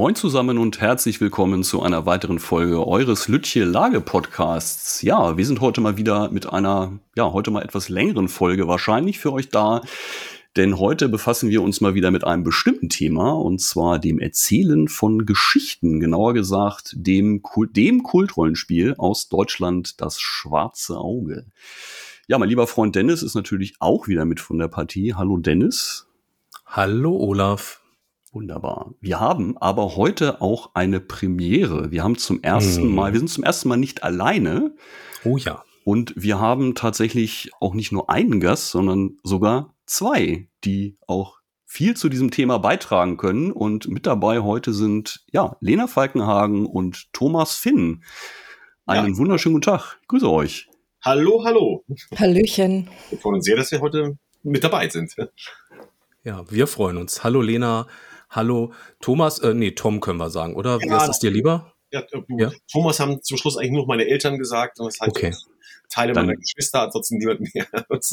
Moin zusammen und herzlich willkommen zu einer weiteren Folge eures Lütje-Lage-Podcasts. Ja, wir sind heute mal wieder mit einer, heute mal etwas längeren Folge wahrscheinlich für euch da. Denn heute befassen wir uns mal wieder mit einem bestimmten Thema, und zwar dem Erzählen von Geschichten, genauer gesagt dem Kultrollenspiel aus Deutschland, das Schwarze Auge. Ja, mein lieber Freund Dennis ist natürlich auch wieder mit von der Partie. Hallo Dennis. Hallo Olaf. Wunderbar. Wir haben aber heute auch eine Premiere. Wir sind zum ersten Mal nicht alleine. Oh ja. Und wir haben tatsächlich auch nicht nur einen Gast, sondern sogar zwei, die auch viel zu diesem Thema beitragen können. Und mit dabei heute sind, Lena Falkenhagen und Thomas Finn. Einen wunderschönen guten Tag. Ich grüße euch. Hallo, hallo. Hallöchen. Wir freuen uns sehr, dass wir heute mit dabei sind. Ja, wir freuen uns. Hallo Lena. Hallo Thomas. Tom können wir sagen, oder? Wie ist es dir lieber? Ja. Thomas haben zum Schluss eigentlich nur meine Eltern gesagt. Und das heißt, okay. Teile meiner Geschwister, ansonsten niemand mehr.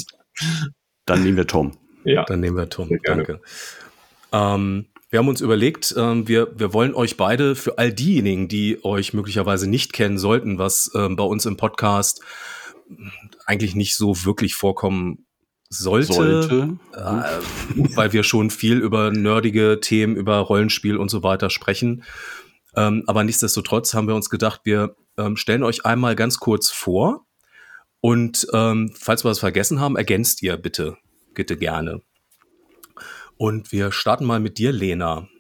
Dann nehmen wir Tom. Ja. Dann nehmen wir Tom. Danke. Wir haben uns überlegt, wir wollen euch beide für all diejenigen, die euch möglicherweise nicht kennen sollten, was bei uns im Podcast eigentlich nicht so wirklich vorkommen sollte. Weil wir schon viel über nerdige Themen, über Rollenspiel und so weiter sprechen. Aber nichtsdestotrotz haben wir uns gedacht, wir stellen euch einmal ganz kurz vor und falls wir was vergessen haben, ergänzt ihr bitte gerne. Und wir starten mal mit dir, Lena.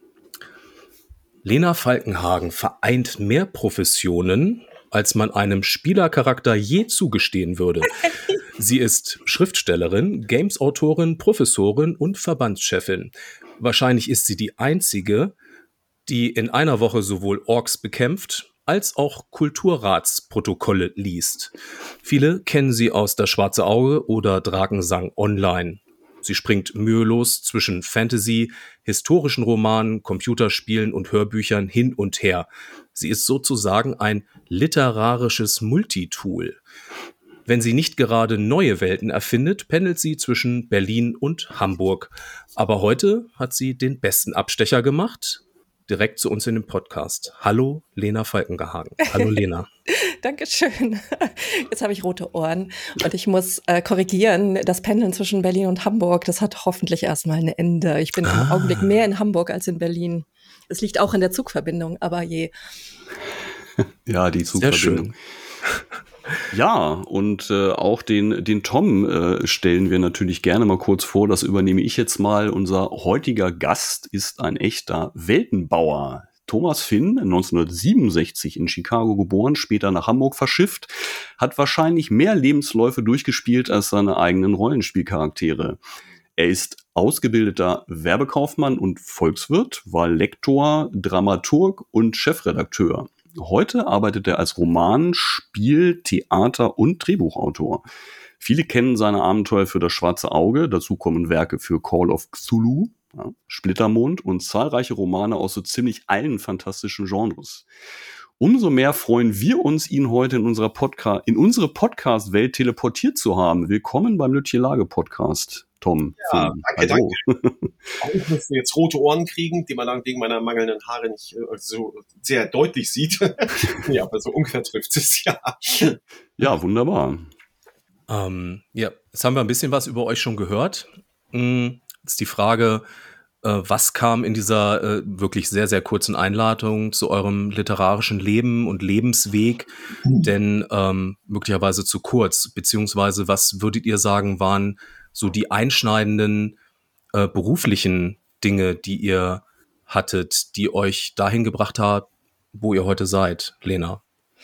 Lena Falkenhagen vereint mehr Professionen, als man einem Spielercharakter je zugestehen würde. Sie ist Schriftstellerin, Games-Autorin, Professorin und Verbandschefin. Wahrscheinlich ist sie die einzige, die in einer Woche sowohl Orks bekämpft, als auch Kulturratsprotokolle liest. Viele kennen sie aus Das Schwarze Auge oder Drakensang Online. Sie springt mühelos zwischen Fantasy, historischen Romanen, Computerspielen und Hörbüchern hin und her. Sie ist sozusagen ein literarisches Multitool. Wenn sie nicht gerade neue Welten erfindet, pendelt sie zwischen Berlin und Hamburg. Aber heute hat sie den besten Abstecher gemacht, direkt zu uns in den Podcast. Hallo, Lena Falkenhagen. Hallo, Lena. Dankeschön. Jetzt habe ich rote Ohren und ich muss korrigieren, das Pendeln zwischen Berlin und Hamburg, das hat hoffentlich erstmal ein Ende. Ich bin im Augenblick mehr in Hamburg als in Berlin. Es liegt auch in der Zugverbindung, aber je. Ja, die Zugverbindung. Ja, und auch den Tom stellen wir natürlich gerne mal kurz vor. Das übernehme ich jetzt mal. Unser heutiger Gast ist ein echter Weltenbauer. Thomas Finn, 1967 in Chicago geboren, später nach Hamburg verschifft, hat wahrscheinlich mehr Lebensläufe durchgespielt als seine eigenen Rollenspielcharaktere. Er ist ausgebildeter Werbekaufmann und Volkswirt, war Lektor, Dramaturg und Chefredakteur. Heute arbeitet er als Roman-, Spiel-, Theater- und Drehbuchautor. Viele kennen seine Abenteuer für Das Schwarze Auge, dazu kommen Werke für Call of Cthulhu, Splittermond und zahlreiche Romane aus so ziemlich allen fantastischen Genres. Umso mehr freuen wir uns, ihn heute in unsere Podcast-Welt teleportiert zu haben. Willkommen beim Lütje-Lage-Podcast, Tom. Ja, danke. Auch dass wir jetzt rote Ohren kriegen, die man dann wegen meiner mangelnden Haare nicht so sehr deutlich sieht. Ja, aber so ungefähr trifft es, ja. Ja, wunderbar. Jetzt haben wir ein bisschen was über euch schon gehört. Jetzt ist die Frage, was kam in dieser wirklich sehr, sehr kurzen Einladung zu eurem literarischen Leben und Lebensweg denn möglicherweise zu kurz? Beziehungsweise was würdet ihr sagen, waren so die einschneidenden beruflichen Dinge, die ihr hattet, die euch dahin gebracht haben, wo ihr heute seid, Lena?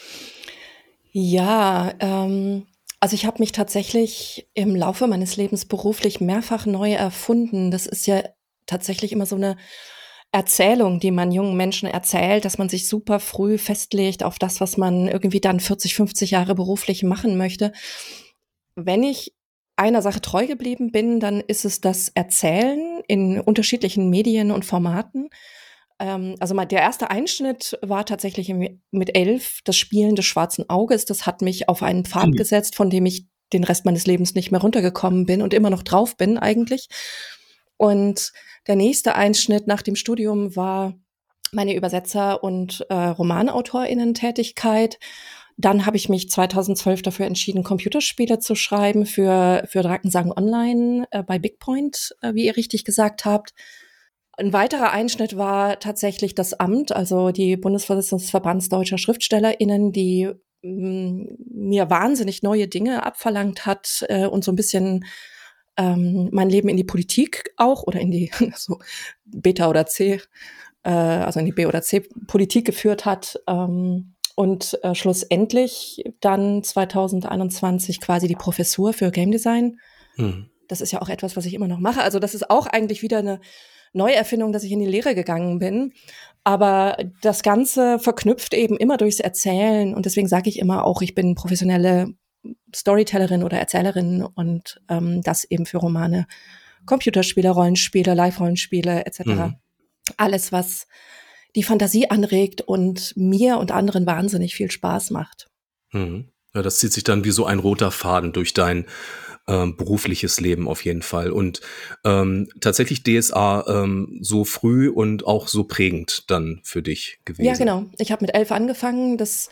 Ja, also ich habe mich tatsächlich im Laufe meines Lebens beruflich mehrfach neu erfunden. Das ist ja tatsächlich immer so eine Erzählung, die man jungen Menschen erzählt, dass man sich super früh festlegt auf das, was man irgendwie dann 40, 50 Jahre beruflich machen möchte. Wenn ich einer Sache treu geblieben bin, dann ist es das Erzählen in unterschiedlichen Medien und Formaten. Also der erste Einschnitt war tatsächlich mit 11 das Spielen des Schwarzen Auges. Das hat mich auf einen Pfad gesetzt, von dem ich den Rest meines Lebens nicht mehr runtergekommen bin und immer noch drauf bin eigentlich. Und der nächste Einschnitt nach dem Studium war meine Übersetzer- und RomanautorInnen-Tätigkeit. Dann habe ich mich 2012 dafür entschieden, Computerspiele zu schreiben für Drakensang Online bei BigPoint, wie ihr richtig gesagt habt. Ein weiterer Einschnitt war tatsächlich das Amt, also die Bundesvorsitzende des Verbands Deutscher SchriftstellerInnen, die mir wahnsinnig neue Dinge abverlangt hat und so ein bisschen mein Leben in die Politik auch oder in die so Beta oder C, also in die B oder C Politik geführt hat. Und schlussendlich dann 2021 quasi die Professur für Game Design. Das ist ja auch etwas, was ich immer noch mache. Also das ist auch eigentlich wieder eine Neuerfindung, dass ich in die Lehre gegangen bin. Aber das Ganze verknüpft eben immer durchs Erzählen. Und deswegen sage ich immer auch, ich bin professionelle Storytellerin oder Erzählerin und das eben für Romane, Computerspiele, Rollenspiele, Live-Rollenspiele etc. Alles, was die Fantasie anregt und mir und anderen wahnsinnig viel Spaß macht. Ja, das zieht sich dann wie so ein roter Faden durch dein berufliches Leben auf jeden Fall. Und tatsächlich DSA so früh und auch so prägend dann für dich gewesen. Ja, genau. Ich habe mit 11 angefangen. Das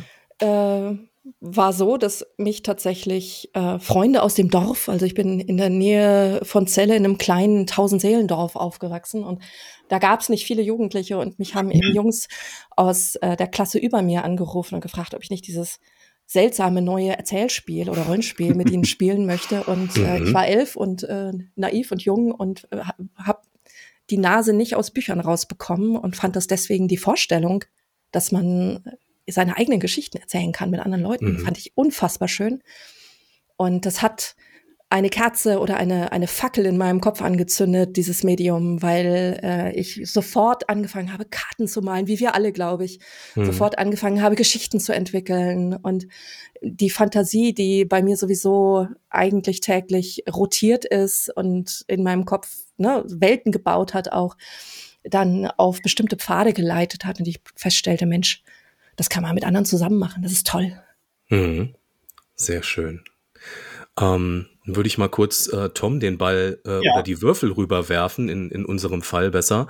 war so, dass mich tatsächlich Freunde aus dem Dorf, also ich bin in der Nähe von Celle in einem kleinen 1000-Seelendorf aufgewachsen und da gab es nicht viele Jugendliche und mich haben eben Jungs aus der Klasse über mir angerufen und gefragt, ob ich nicht dieses seltsame neue Erzählspiel oder Rollenspiel mit ihnen spielen möchte. Und ich war 11 und naiv und jung und habe die Nase nicht aus Büchern rausbekommen und fand das deswegen die Vorstellung, dass man seine eigenen Geschichten erzählen kann mit anderen Leuten, fand ich unfassbar schön. Und das hat eine Kerze oder eine Fackel in meinem Kopf angezündet, dieses Medium, weil ich sofort angefangen habe, Karten zu malen, wie wir alle, glaube ich. Sofort angefangen habe, Geschichten zu entwickeln. Und die Fantasie, die bei mir sowieso eigentlich täglich rotiert ist und in meinem Kopf Welten gebaut hat, auch dann auf bestimmte Pfade geleitet hat und ich feststellte, Mensch, das kann man mit anderen zusammen machen, das ist toll. Sehr schön. Würde ich mal kurz Tom den Ball oder die Würfel rüberwerfen, in unserem Fall besser.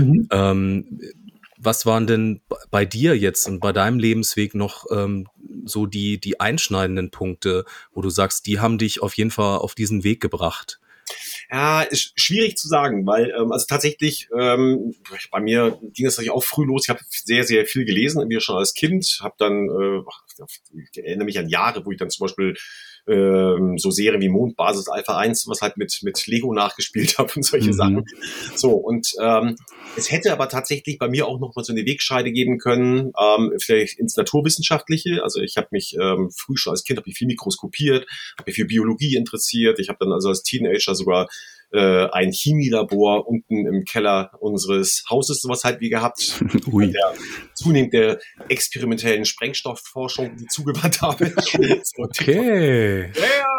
Was waren denn bei dir jetzt und bei deinem Lebensweg noch so die einschneidenden Punkte, wo du sagst, die haben dich auf jeden Fall auf diesen Weg gebracht? Ja, ist schwierig zu sagen, weil also tatsächlich bei mir ging es natürlich auch früh los. Ich habe sehr, sehr viel gelesen, wie schon als Kind. Habe dann, ich erinnere mich an Jahre, wo ich dann zum Beispiel so Serien wie Mondbasis Alpha 1, was halt mit Lego nachgespielt habe und solche Sachen. So, und es hätte aber tatsächlich bei mir auch noch mal so eine Wegscheide geben können, vielleicht ins Naturwissenschaftliche. Also ich habe mich früh schon als Kind habe ich viel mikroskopiert, habe mich für Biologie interessiert. Ich habe dann also als Teenager sogar ein Chemielabor unten im Keller unseres Hauses sowas halt wie gehabt. Zunehmend der experimentellen Sprengstoffforschung, die zugewandt habe. So, okay.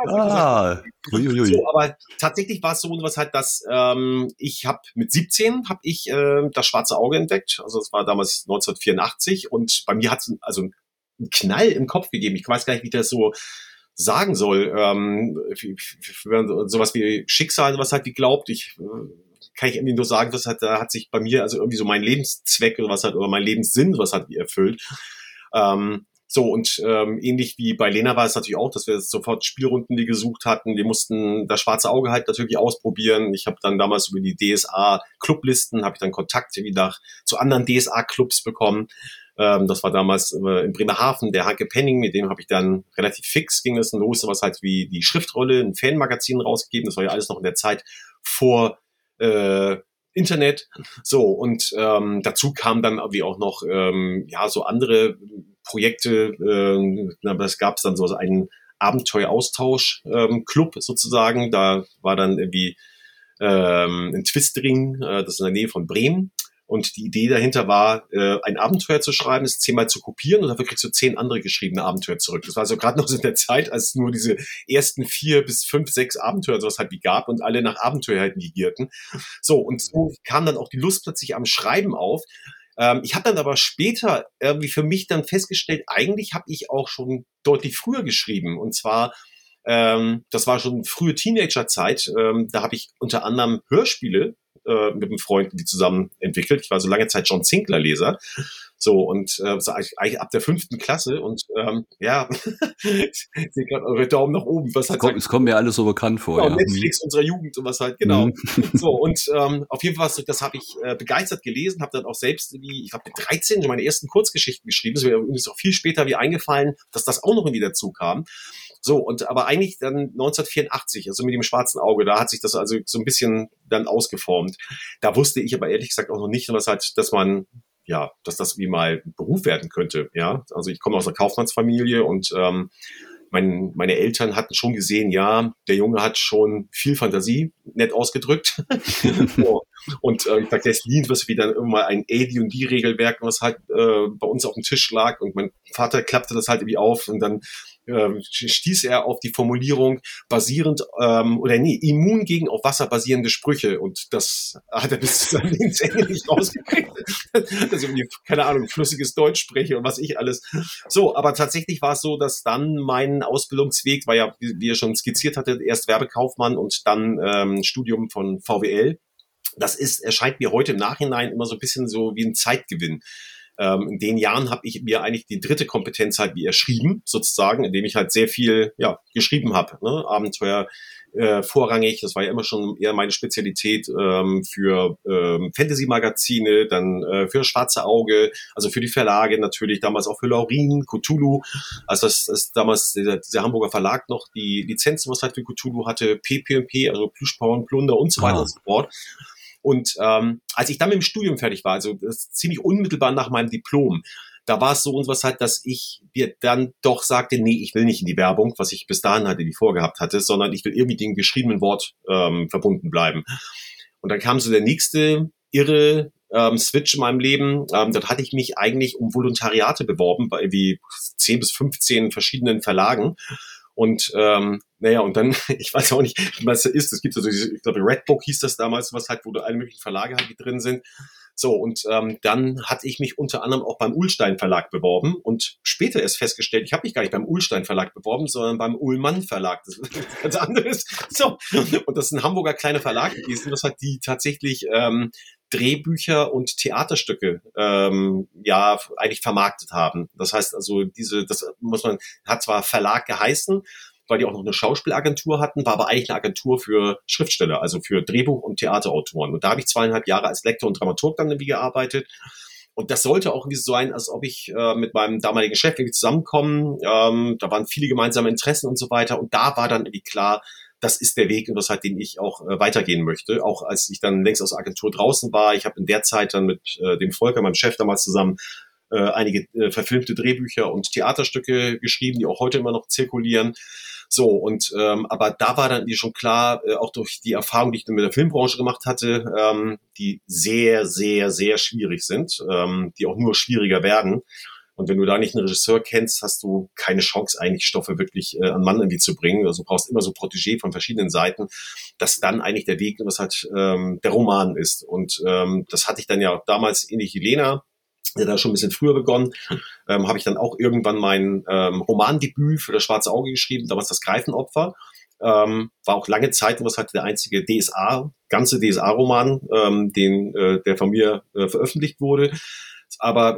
So, aber tatsächlich war es so, was halt, dass ich habe mit 17 habe ich das schwarze Auge entdeckt. Also es war damals 1984 und bei mir hat es also einen Knall im Kopf gegeben. Ich weiß gar nicht, wie das so sagen soll, sowas wie Schicksal, was halt geglaubt, kann ich irgendwie nur sagen, da hat sich bei mir also irgendwie so mein Lebenszweck oder mein Lebenssinn, was hat erfüllt. Ähnlich wie bei Lena war es natürlich auch, dass wir sofort Spielrunden, die gesucht hatten. Wir mussten das schwarze Auge halt natürlich ausprobieren. Ich habe dann damals über die DSA-Clublisten, habe ich dann Kontakte wieder zu anderen DSA-Clubs bekommen. Das war damals in Bremerhaven, der Hanke Penning, mit dem habe ich dann relativ fix, ging es los, was halt wie die Schriftrolle, ein Fanmagazin rausgegeben. Das war ja alles noch in der Zeit vor Internet. So, und dazu kam dann wie auch noch so andere Projekte. Das gab es dann so einen Abenteueraustausch-Club sozusagen. Da war dann irgendwie in Twistring, das ist in der Nähe von Bremen. Und die Idee dahinter war, ein Abenteuer zu schreiben, es 10-mal zu kopieren und dafür kriegst du 10 andere geschriebene Abenteuer zurück. Das war also gerade noch so in der Zeit, als es nur diese ersten 4 bis 5, 6 Abenteuer sowas halt wie gab und alle nach Abenteuer halt negierten. So, und so kam dann auch die Lust plötzlich am Schreiben auf. Ich habe dann aber später irgendwie für mich dann festgestellt, eigentlich habe ich auch schon deutlich früher geschrieben. Und zwar, das war schon frühe Teenagerzeit, da habe ich unter anderem Hörspiele mit einem Freund die zusammen entwickelt. Ich war so lange Zeit John Sinclair-Leser. So, und so eigentlich ab der 5. Klasse und ja, ich sehe gerade eure Daumen nach oben. Was hat es kommt mir alles so bekannt vor. Genau, ja. Netflix unserer Jugend und was halt, genau. So, und auf jeden Fall, das habe ich begeistert gelesen, habe dann auch selbst, ich glaube mit 13 meine ersten Kurzgeschichten geschrieben. Es wäre übrigens auch viel später wie eingefallen, dass das auch noch irgendwie dazu kam. So, und aber eigentlich dann 1984, also mit dem schwarzen Auge, da hat sich das also so ein bisschen dann ausgeformt. Da wusste ich aber ehrlich gesagt auch noch nicht, was halt, dass das wie mal ein Beruf werden könnte, ja. Also ich komme aus einer Kaufmannsfamilie und meine Eltern hatten schon gesehen, ja, der Junge hat schon viel Fantasie, nett ausgedrückt. So. Und ich dachte, es liegt was wie dann irgendwann ein AD&D-Regelwerk, was halt bei uns auf dem Tisch lag und mein Vater klappte das halt irgendwie auf und dann stieß er auf die Formulierung immun gegen auf Wasser basierende Sprüche und das hat er bis zu seinem Lebensende nicht rausgekriegt, dass ich irgendwie, keine Ahnung, flüssiges Deutsch spreche und was ich alles. So, aber tatsächlich war es so, dass dann mein Ausbildungsweg war ja, wie ihr schon skizziert hattet, erst Werbekaufmann und dann Studium von VWL. Das erscheint mir heute im Nachhinein immer so ein bisschen so wie ein Zeitgewinn. In den Jahren habe ich mir eigentlich die dritte Kompetenz halt wie erschrieben, sozusagen, indem ich halt sehr viel geschrieben habe. Ne? Abenteuer vorrangig, das war ja immer schon eher meine Spezialität für Fantasy-Magazine, dann für Schwarze Auge, also für die Verlage natürlich, damals auch für Laurin, Cthulhu, also das ist damals dieser Hamburger Verlag noch die Lizenzen, was halt für Cthulhu hatte, PP&P, also Plüschbauern, Plunder und so weiter und so fort. Und als ich dann mit dem Studium fertig war, also das ist ziemlich unmittelbar nach meinem Diplom, da war es so was halt, dass ich mir dann doch sagte, nee, ich will nicht in die Werbung, was ich bis dahin halt irgendwie vorgehabt hatte, sondern ich will irgendwie dem geschriebenen Wort verbunden bleiben. Und dann kam so der nächste irre Switch in meinem Leben. Dort hatte ich mich eigentlich um Volontariate beworben bei irgendwie 10 bis 15 verschiedenen Verlagen. Und und dann, ich weiß auch nicht, was das ist. Es gibt also ich glaube, Redbook hieß das damals, was halt, wo da alle möglichen Verlage halt drin sind. So, und dann hatte ich mich unter anderem auch beim Ullstein Verlag beworben und später erst festgestellt, ich habe mich gar nicht beim Ullstein Verlag beworben, sondern beim Ullmann Verlag. Das ist was ganz anderes. So, und das ist ein Hamburger kleiner Verlag gewesen, das hat die tatsächlich Drehbücher und Theaterstücke eigentlich vermarktet haben. Das heißt also, hat zwar Verlag geheißen, weil die auch noch eine Schauspielagentur hatten, war aber eigentlich eine Agentur für Schriftsteller, also für Drehbuch- und Theaterautoren. Und da habe ich 2,5 Jahre als Lektor und Dramaturg dann irgendwie gearbeitet. Und das sollte auch irgendwie so sein, als ob ich mit meinem damaligen Chef irgendwie zusammenkomme. Da waren viele gemeinsame Interessen und so weiter. Und da war dann irgendwie klar, das ist der Weg, und das halt, den ich auch weitergehen möchte. Auch als ich dann längst aus der Agentur draußen war. Ich habe in der Zeit dann mit dem Volker, meinem Chef, damals zusammen einige verfilmte Drehbücher und Theaterstücke geschrieben, die auch heute immer noch zirkulieren. So, und aber da war dann schon klar, auch durch die Erfahrung, die ich mit der Filmbranche gemacht hatte, die sehr, sehr, sehr schwierig sind, die auch nur schwieriger werden. Und wenn du da nicht einen Regisseur kennst, hast du keine Chance, eigentlich Stoffe wirklich an Mann irgendwie zu bringen. Also du brauchst immer so Protégé von verschiedenen Seiten, dass dann eigentlich der Weg, was halt der Roman ist. Und das hatte ich dann ja damals ähnlich wie Lena, da schon ein bisschen früher begonnen, habe ich dann auch irgendwann mein Romandebüt für das Schwarze Auge geschrieben, damals das Greifenopfer. War auch lange Zeit, was halt der einzige ganze DSA-Roman, der von mir veröffentlicht wurde. Aber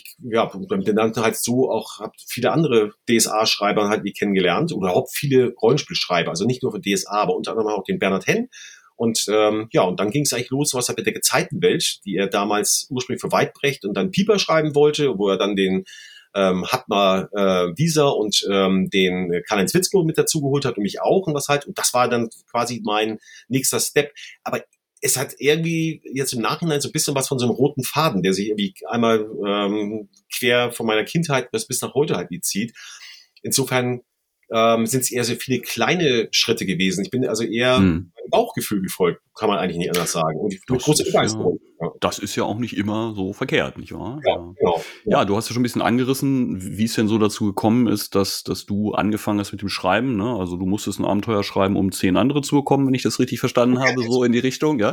bin dann halt so auch, habe viele andere DSA-Schreiber halt wie kennengelernt oder überhaupt viele Rollenspielschreiber, also nicht nur für DSA, aber unter anderem auch den Bernhard Henn. Und und dann ging es eigentlich los, was halt mit der Gezeitenwelt, die er damals ursprünglich für Weidbrecht und dann Pieper schreiben wollte, wo er dann den Hartmar Wieser und den Karl-Heinz Witzko mit dazu geholt hat und mich auch und das war dann quasi mein nächster Step. Aber es hat irgendwie jetzt im Nachhinein so ein bisschen was von so einem roten Faden, der sich irgendwie einmal quer von meiner Kindheit bis nach heute halt zieht. Insofern sind es eher so viele kleine Schritte gewesen. Ich bin also eher meinem Bauchgefühl gefolgt, kann man eigentlich nicht anders sagen. Und mit großer Begeisterung. Das ist ja auch nicht immer so verkehrt, nicht wahr? Ja, genau. Ja, du hast ja schon ein bisschen angerissen, wie es denn so dazu gekommen ist, dass du angefangen hast mit dem Schreiben, ne? Also du musstest ein Abenteuer schreiben, um 10 andere zu bekommen, wenn ich das richtig verstanden habe, so in die Richtung, ja.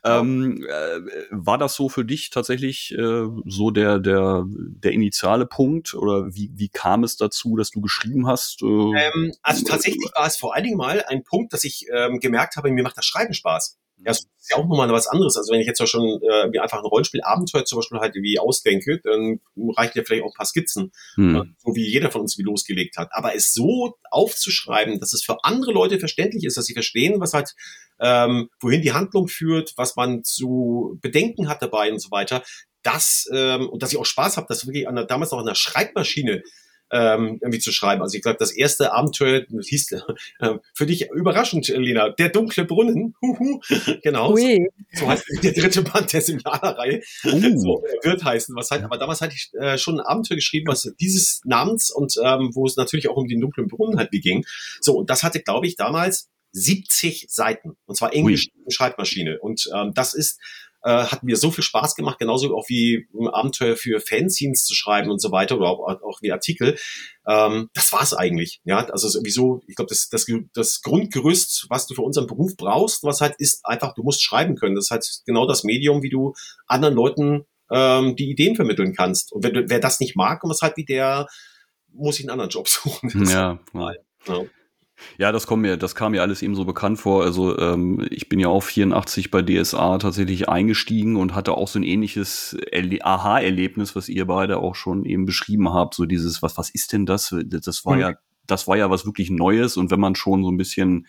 War das so für dich tatsächlich so der initiale Punkt oder wie kam es dazu, dass du geschrieben hast? Also tatsächlich war es vor allen Dingen mal ein Punkt, dass ich gemerkt habe, mir macht das Schreiben Spaß. Ja, das ist ja auch nochmal was anderes. Also wenn ich jetzt ja schon mir einfach ein Rollenspielabenteuer zum Beispiel halt irgendwie ausdenke, dann reichen ja vielleicht auch ein paar Skizzen, so wie jeder von uns wie losgelegt hat. Aber es so aufzuschreiben, dass es für andere Leute verständlich ist, dass sie verstehen, was halt, wohin die Handlung führt, was man zu bedenken hat dabei und so weiter, das, und dass ich auch Spaß habe, das wirklich damals noch an der Schreibmaschine irgendwie zu schreiben. Also ich glaube, das erste Abenteuer hieß für dich überraschend, Lena, der dunkle Brunnen. Genau. So heißt der dritte Band der Signalreihe. So wird heißen. Was halt, aber damals hatte ich schon ein Abenteuer geschrieben, was dieses Namens und wo es natürlich auch um den dunklen Brunnen halt ging. So, und das hatte, glaube ich, damals 70 Seiten. Und zwar Englisch Schreibmaschine. Und das ist hat mir so viel Spaß gemacht, genauso auch wie ein Abenteuer für Fanzines zu schreiben und so weiter oder auch wie Artikel. Das war's eigentlich. Ja, also sowieso, ich glaube, das Grundgerüst, was du für unseren Beruf brauchst, was halt ist einfach, du musst schreiben können. Das ist halt genau das Medium, wie du anderen Leuten die Ideen vermitteln kannst. Und wer das nicht mag, und was halt wie der, muss sich einen anderen Job suchen. Ja. Ja, das kam mir alles eben so bekannt vor. Also ich bin ja auch 84 bei DSA tatsächlich eingestiegen und hatte auch so ein ähnliches Aha-Erlebnis, was ihr beide auch schon eben beschrieben habt. So dieses, was ist denn das? Das war ja was wirklich Neues. Und wenn man schon so ein bisschen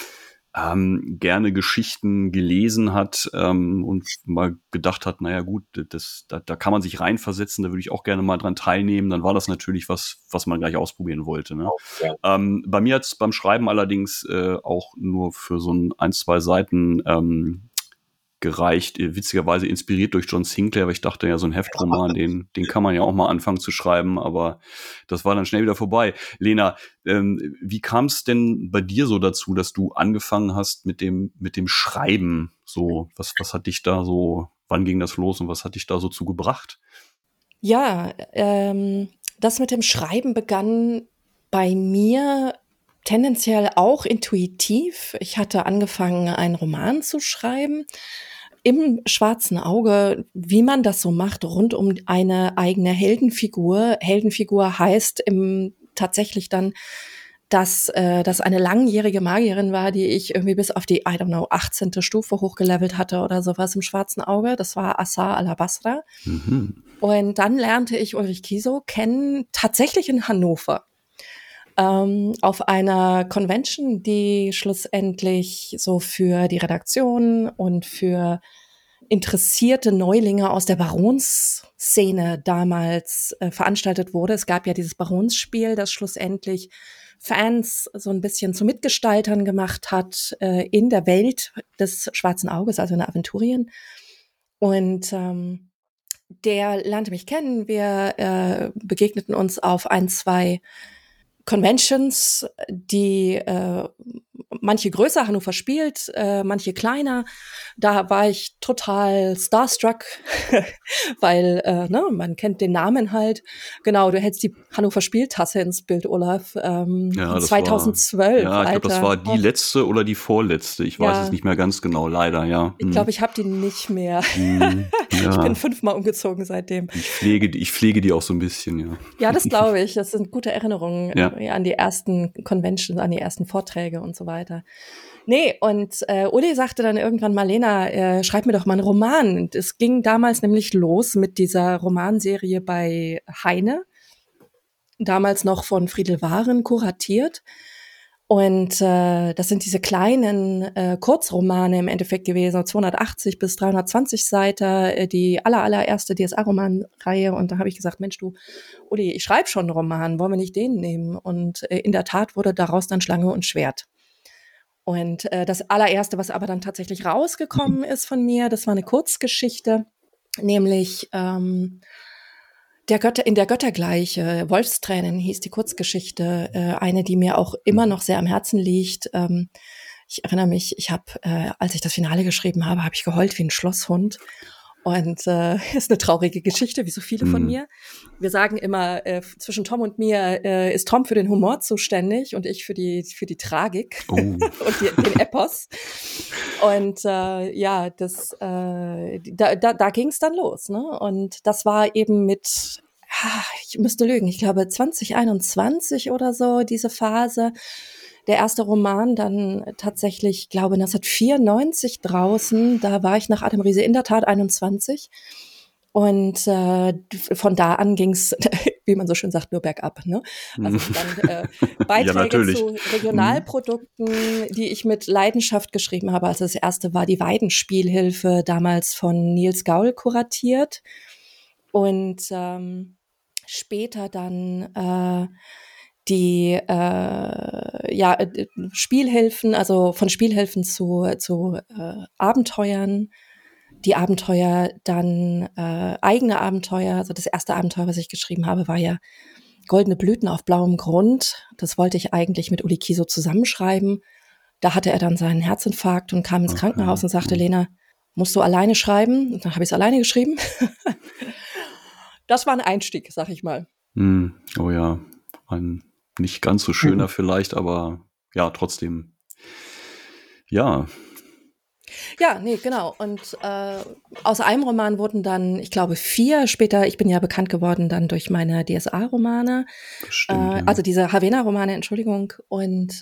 gerne Geschichten gelesen hat und mal gedacht hat, naja gut, da kann man sich reinversetzen, da würde ich auch gerne mal dran teilnehmen, dann war das natürlich was man gleich ausprobieren wollte. Ne? Ja. Bei mir hat es beim Schreiben allerdings auch nur für so ein 2 Seiten gereicht, witzigerweise inspiriert durch John Sinclair, weil ich dachte ja, so ein Heftroman, den kann man ja auch mal anfangen zu schreiben, aber das war dann schnell wieder vorbei. Lena, wie kam es denn bei dir so dazu, dass du angefangen hast mit dem Schreiben? So, was hat dich da so, wann ging das los und was hat dich da so zu gebracht? Ja, das mit dem Schreiben begann bei mir tendenziell auch intuitiv. Ich hatte angefangen, einen Roman zu schreiben im Schwarzen Auge, wie man das so macht, rund um eine eigene Heldenfigur. Heldenfigur heißt tatsächlich dann, dass das eine langjährige Magierin war, die ich irgendwie bis auf die, 18. Stufe hochgelevelt hatte oder sowas im Schwarzen Auge. Das war Assar Alabastra. Mhm. Und dann lernte ich Ulrich Kiesow kennen, tatsächlich in Hannover. Auf einer Convention, die schlussendlich so für die Redaktion und für interessierte Neulinge aus der Baronsszene damals veranstaltet wurde. Es gab ja dieses Baronsspiel, das schlussendlich Fans so ein bisschen zu Mitgestaltern gemacht hat in der Welt des Schwarzen Auges, also in Aventurien. Und der lernte mich kennen. Wir begegneten uns auf 1, 2 Conventions, die manche größer, Hannover spielt, manche kleiner. Da war ich total starstruck, weil man kennt den Namen halt. Genau, du hältst die Hannover Spieltasse ins Bild, Olaf. Ja, 2012. Ja, ich glaube, das war die letzte oder die vorletzte. Ich weiß es nicht mehr ganz genau, leider, ja. Ich glaube, ich habe die nicht mehr. Ja. Ich bin 5-mal umgezogen seitdem. Ich pflege die auch so ein bisschen, ja. Ja, das glaube ich. Das sind gute Erinnerungen an die ersten Conventions, an die ersten Vorträge und so weiter. Nee, und Uli sagte dann irgendwann mal, Lena, schreib mir doch mal einen Roman. Und es ging damals nämlich los mit dieser Romanserie bei Heine, damals noch von Friedel Waren kuratiert. Und das sind diese kleinen Kurzromane im Endeffekt gewesen, 280 bis 320 Seiten, die allererste DSA-Romanreihe. Und da habe ich gesagt, Mensch, du, Uli, ich schreibe schon einen Roman, wollen wir nicht den nehmen? Und in der Tat wurde daraus dann Schlange und Schwert. Und das allererste, was aber dann tatsächlich rausgekommen ist von mir, das war eine Kurzgeschichte, nämlich in der Göttergleiche, Wolfstränen hieß die Kurzgeschichte, eine, die mir auch immer noch sehr am Herzen liegt. Ich erinnere mich, ich habe, als ich das Finale geschrieben habe, habe ich geheult wie ein Schlosshund. Und ist eine traurige Geschichte, wie so viele von mir. Wir sagen immer, zwischen Tom und mir ist Tom für den Humor zuständig und ich für die Tragik und den Epos. Und da ging es dann los. Ne? Und das war eben mit, ich müsste lügen, ich glaube 2021 oder so, diese Phase. der erste Roman dann tatsächlich, ich glaube 1994 draußen. Da war ich nach Adam Riese in der Tat 21. Und von da an ging's, wie man so schön sagt, nur bergab. Ne? Also dann Beiträge zu Regionalprodukten, die ich mit Leidenschaft geschrieben habe. Also das erste war die Weidenspielhilfe, damals von Nils Gaul kuratiert. Und später dann die Spielhilfen, also von Spielhilfen zu Abenteuern. Die Abenteuer dann eigene Abenteuer. Also das erste Abenteuer, was ich geschrieben habe, war ja Goldene Blüten auf blauem Grund. Das wollte ich eigentlich mit Uli Kiesow zusammenschreiben. Da hatte er dann seinen Herzinfarkt und kam ins Krankenhaus und sagte, Lena, musst du alleine schreiben? Und dann habe ich es alleine geschrieben. Das war ein Einstieg, sag ich mal. Oh ja, ein nicht ganz so schöner vielleicht, aber ja, trotzdem. Ja. Ja, nee, genau. Und aus einem Roman wurden dann, ich glaube, 4 später, ich bin ja bekannt geworden dann durch meine DSA-Romane. Stimmt, also diese Havena-Romane, Entschuldigung. Und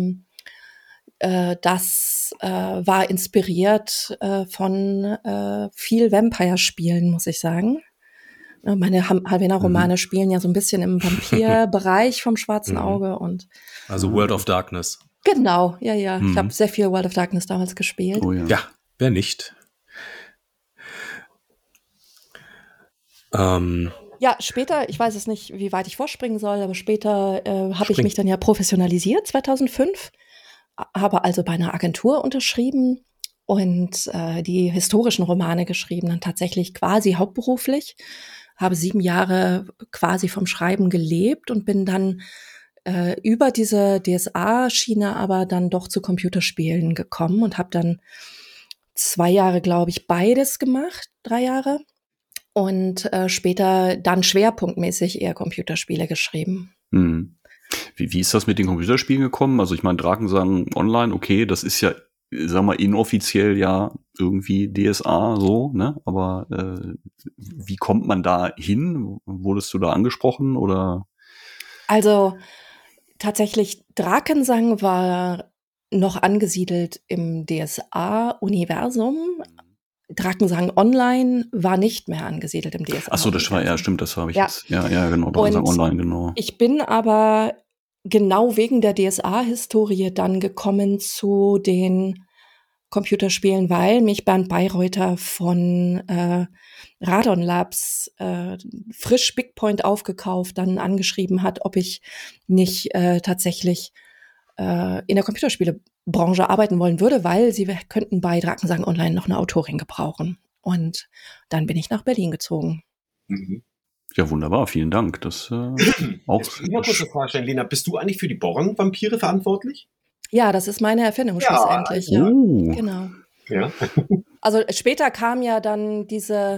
das war inspiriert von viel Vampire-Spielen, muss ich sagen. Meine Havena-Romane spielen ja so ein bisschen im Vampir-Bereich vom Schwarzen Auge. Und also World of Darkness. Genau, ja. Ich habe sehr viel World of Darkness damals gespielt. Oh ja. Ja, wer nicht? Ja, später, ich weiß es nicht, wie weit ich vorspringen soll, aber später habe ich mich dann ja professionalisiert, 2005. Habe also bei einer Agentur unterschrieben und die historischen Romane geschrieben, dann tatsächlich quasi hauptberuflich. Habe 7 Jahre quasi vom Schreiben gelebt und bin dann über diese DSA-Schiene aber dann doch zu Computerspielen gekommen und habe dann 2 Jahre, glaube ich, beides gemacht, 3 Jahre. Und später dann schwerpunktmäßig eher Computerspiele geschrieben. Wie ist das mit den Computerspielen gekommen? Also ich meine, Drakensang Online, okay, das ist ja, sag mal, inoffiziell ja irgendwie DSA so, ne? Aber wie kommt man da hin? Wurdest du da angesprochen oder? Also tatsächlich, Drakensang war noch angesiedelt im DSA-Universum. Drakensang Online war nicht mehr angesiedelt im DSA. Achso, das war, ja, stimmt, das habe ich jetzt. Ja, genau, Drakensang Online, genau. Ich bin aber genau wegen der DSA-Historie dann gekommen zu den Computerspielen, weil mich Bernd Bayreuther von Radon Labs frisch Big Point aufgekauft, dann angeschrieben hat, ob ich nicht tatsächlich in der Computerspielebranche arbeiten wollen würde, weil sie könnten bei Drakensang Online noch eine Autorin gebrauchen. Und dann bin ich nach Berlin gezogen. Ja, wunderbar, vielen Dank. Das auch. Jetzt will ich mal kurz eine Frage stellen, Lena, bist du eigentlich für die Born-Vampire verantwortlich? Ja, das ist meine Erfindung schlussendlich. Ja. Genau. Ja. Also später kam ja dann diese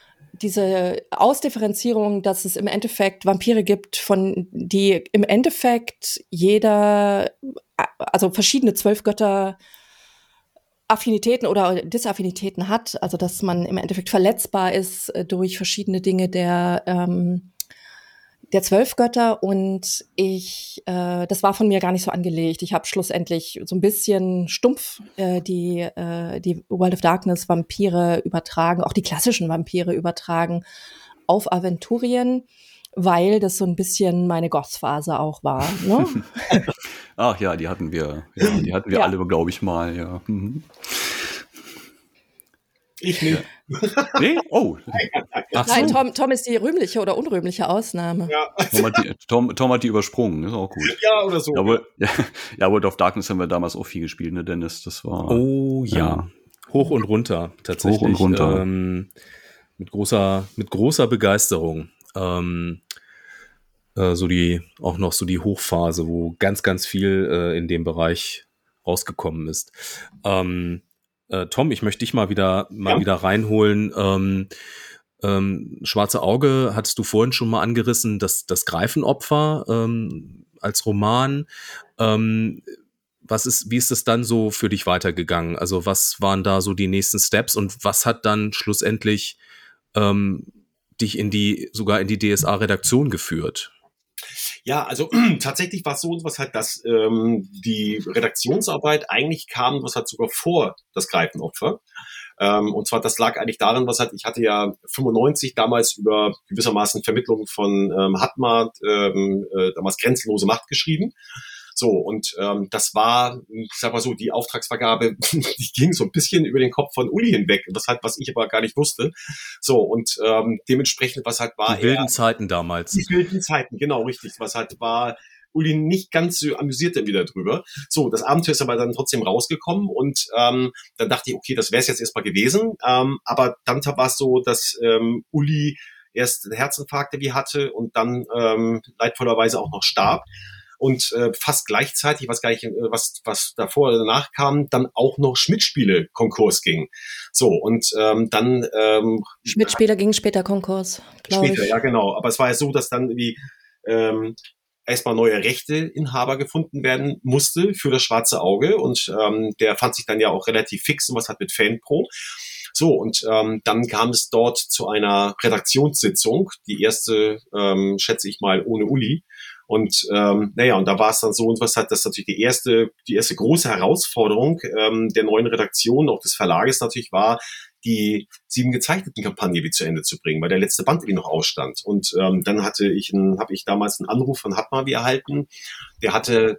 Ausdifferenzierung, dass es im Endeffekt Vampire gibt, von die im Endeffekt jeder, also verschiedene 12 Götter Affinitäten oder Disaffinitäten hat, also dass man im Endeffekt verletzbar ist durch verschiedene Dinge der 12 Götter und das war von mir gar nicht so angelegt. Ich habe schlussendlich so ein bisschen stumpf die World of Darkness Vampire übertragen, auch die klassischen Vampire übertragen auf Aventurien, weil das so ein bisschen meine Goth-Phase auch war. Ne? Ach ja, die hatten wir alle, glaube ich, mal, ja. Ich nicht. Ja. Nee? Oh. Nein, Tom ist die rühmliche oder unrühmliche Ausnahme. Ja. Tom hat die übersprungen, ist auch gut. Ja, oder so. Ja, World of Darkness haben wir damals auch viel gespielt, ne, Dennis? Das war. Oh ja. Hoch und runter, tatsächlich. Hoch und runter. Mit großer Begeisterung. So die Hochphase, wo ganz, ganz viel in dem Bereich rausgekommen ist. Tom, ich möchte dich mal wieder reinholen. Schwarze Auge hattest du vorhin schon mal angerissen, das Greifenopfer als Roman. Wie ist es dann so für dich weitergegangen? Also was waren da so die nächsten Steps und was hat dann schlussendlich dich sogar in die DSA-Redaktion geführt? Ja, also tatsächlich war es so, was halt, dass die Redaktionsarbeit eigentlich kam, was halt sogar vor das Greifenopfer. Und zwar, das lag eigentlich daran, was halt, ich hatte ja 95 damals über gewissermaßen Vermittlung von Hatma damals Grenzenlose Macht geschrieben. So, und das war, ich sag mal so, die Auftragsvergabe, die ging so ein bisschen über den Kopf von Uli hinweg, was ich aber gar nicht wusste. So, und dementsprechend, was halt war. Die wilden Zeiten damals. Die wilden Zeiten, genau, richtig. Was halt war, Uli nicht ganz so amüsiert dann wieder drüber. So, das Abenteuer ist aber dann trotzdem rausgekommen und dann dachte ich, okay, das wäre es jetzt erstmal gewesen. Aber dann war es so, dass Uli erst einen Herzinfarkt wie hatte und dann leidvollerweise auch noch starb. Und fast gleichzeitig, ich weiß gar nicht, was davor oder danach kam, dann auch noch Schmidt-Spiele Konkurs ging. So, und dann Schmidt-Spiele ging später Konkurs, glaube ich. Später, ja genau. Aber es war ja so, dass dann irgendwie erstmal neue Rechteinhaber gefunden werden musste für das Schwarze Auge. Und der fand sich dann ja auch relativ fix und was hat mit FanPro. So, und dann kam es dort zu einer Redaktionssitzung, die erste, schätze ich mal, ohne Uli. Und naja, und da war es dann so, und was hat das natürlich die erste große Herausforderung der neuen Redaktion, auch des Verlages natürlich war, die 7 gezeichneten Kampagne wie zu Ende zu bringen, weil der letzte Band irgendwie noch ausstand. Und dann habe ich damals einen Anruf von Hatma erhalten. Der hatte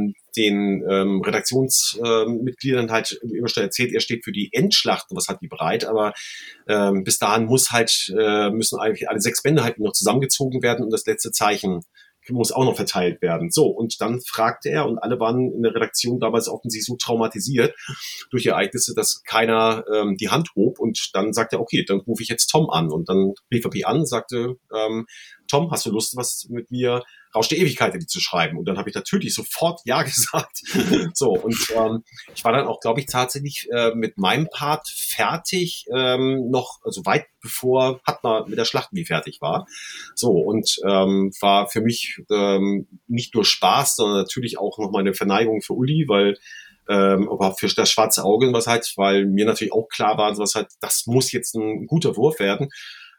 den Redaktionsmitgliedern halt immer schon erzählt, er steht für die Endschlachten, was hat die bereit, aber bis dahin müssen eigentlich alle 6 Bände halt noch zusammengezogen werden und das letzte Zeichen muss auch noch verteilt werden. So, und dann fragte er, und alle waren in der Redaktion damals offensichtlich so traumatisiert durch Ereignisse, dass keiner die Hand hob. Und dann sagte er, okay, dann rufe ich jetzt Tom an. Und dann rief er mich an, sagte, Tom, hast du Lust, was mit mir Rausch der Ewigkeit zu schreiben? Und dann habe ich natürlich sofort Ja gesagt. So, und ich war dann auch, glaube ich, tatsächlich mit meinem Part fertig, also weit bevor Hatma mit der Schlacht wie fertig war. So, und war für mich nicht nur Spaß, sondern natürlich auch nochmal eine Verneigung für Uli, weil aber für das Schwarze Auge, weil mir natürlich auch klar war, das muss jetzt ein guter Wurf werden,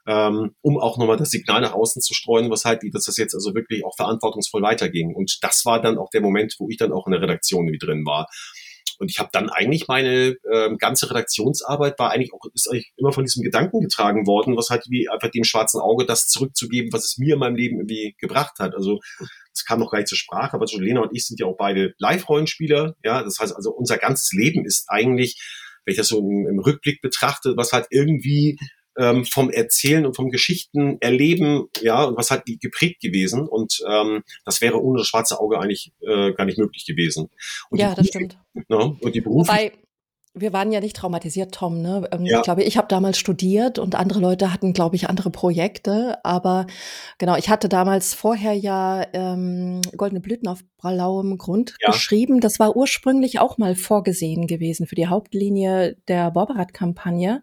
um auch nochmal das Signal nach außen zu streuen, dass das jetzt also wirklich auch verantwortungsvoll weiterging. Und das war dann auch der Moment, wo ich dann auch in der Redaktion wie drin war. Und ich habe dann eigentlich meine ganze Redaktionsarbeit ist eigentlich immer von diesem Gedanken getragen worden, was halt wie einfach dem Schwarzen Auge das zurückzugeben, was es mir in meinem Leben irgendwie gebracht hat. Also das kam noch gar nicht zur Sprache, aber Lena und ich sind ja auch beide Live-Rollenspieler. Ja, das heißt also, unser ganzes Leben ist eigentlich, wenn ich das so im Rückblick betrachte, was halt irgendwie vom Erzählen und vom Geschichten erleben, ja, und was halt geprägt gewesen. Und das wäre ohne das Schwarze Auge eigentlich gar nicht möglich gewesen. Und ja, das stimmt. Ne, und die Berufe. Wobei, wir waren ja nicht traumatisiert, Tom, ne? Ja. Ich glaube, ich habe damals studiert und andere Leute hatten, glaube ich, andere Projekte. Aber genau, ich hatte damals vorher ja Goldene Blüten auf blauem Grund geschrieben. Das war ursprünglich auch mal vorgesehen gewesen für die Hauptlinie der Borberat-Kampagne.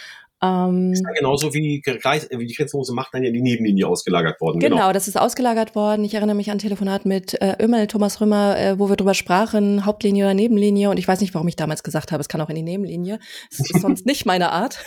Ist ja genauso wie die Grenzenlose Macht dann ja in die Nebenlinie ausgelagert worden. Genau, das ist ausgelagert worden. Ich erinnere mich an ein Telefonat mit Thomas Römer, wo wir drüber sprachen, Hauptlinie oder Nebenlinie. Und ich weiß nicht, warum ich damals gesagt habe, es kann auch in die Nebenlinie. Das ist sonst nicht meine Art.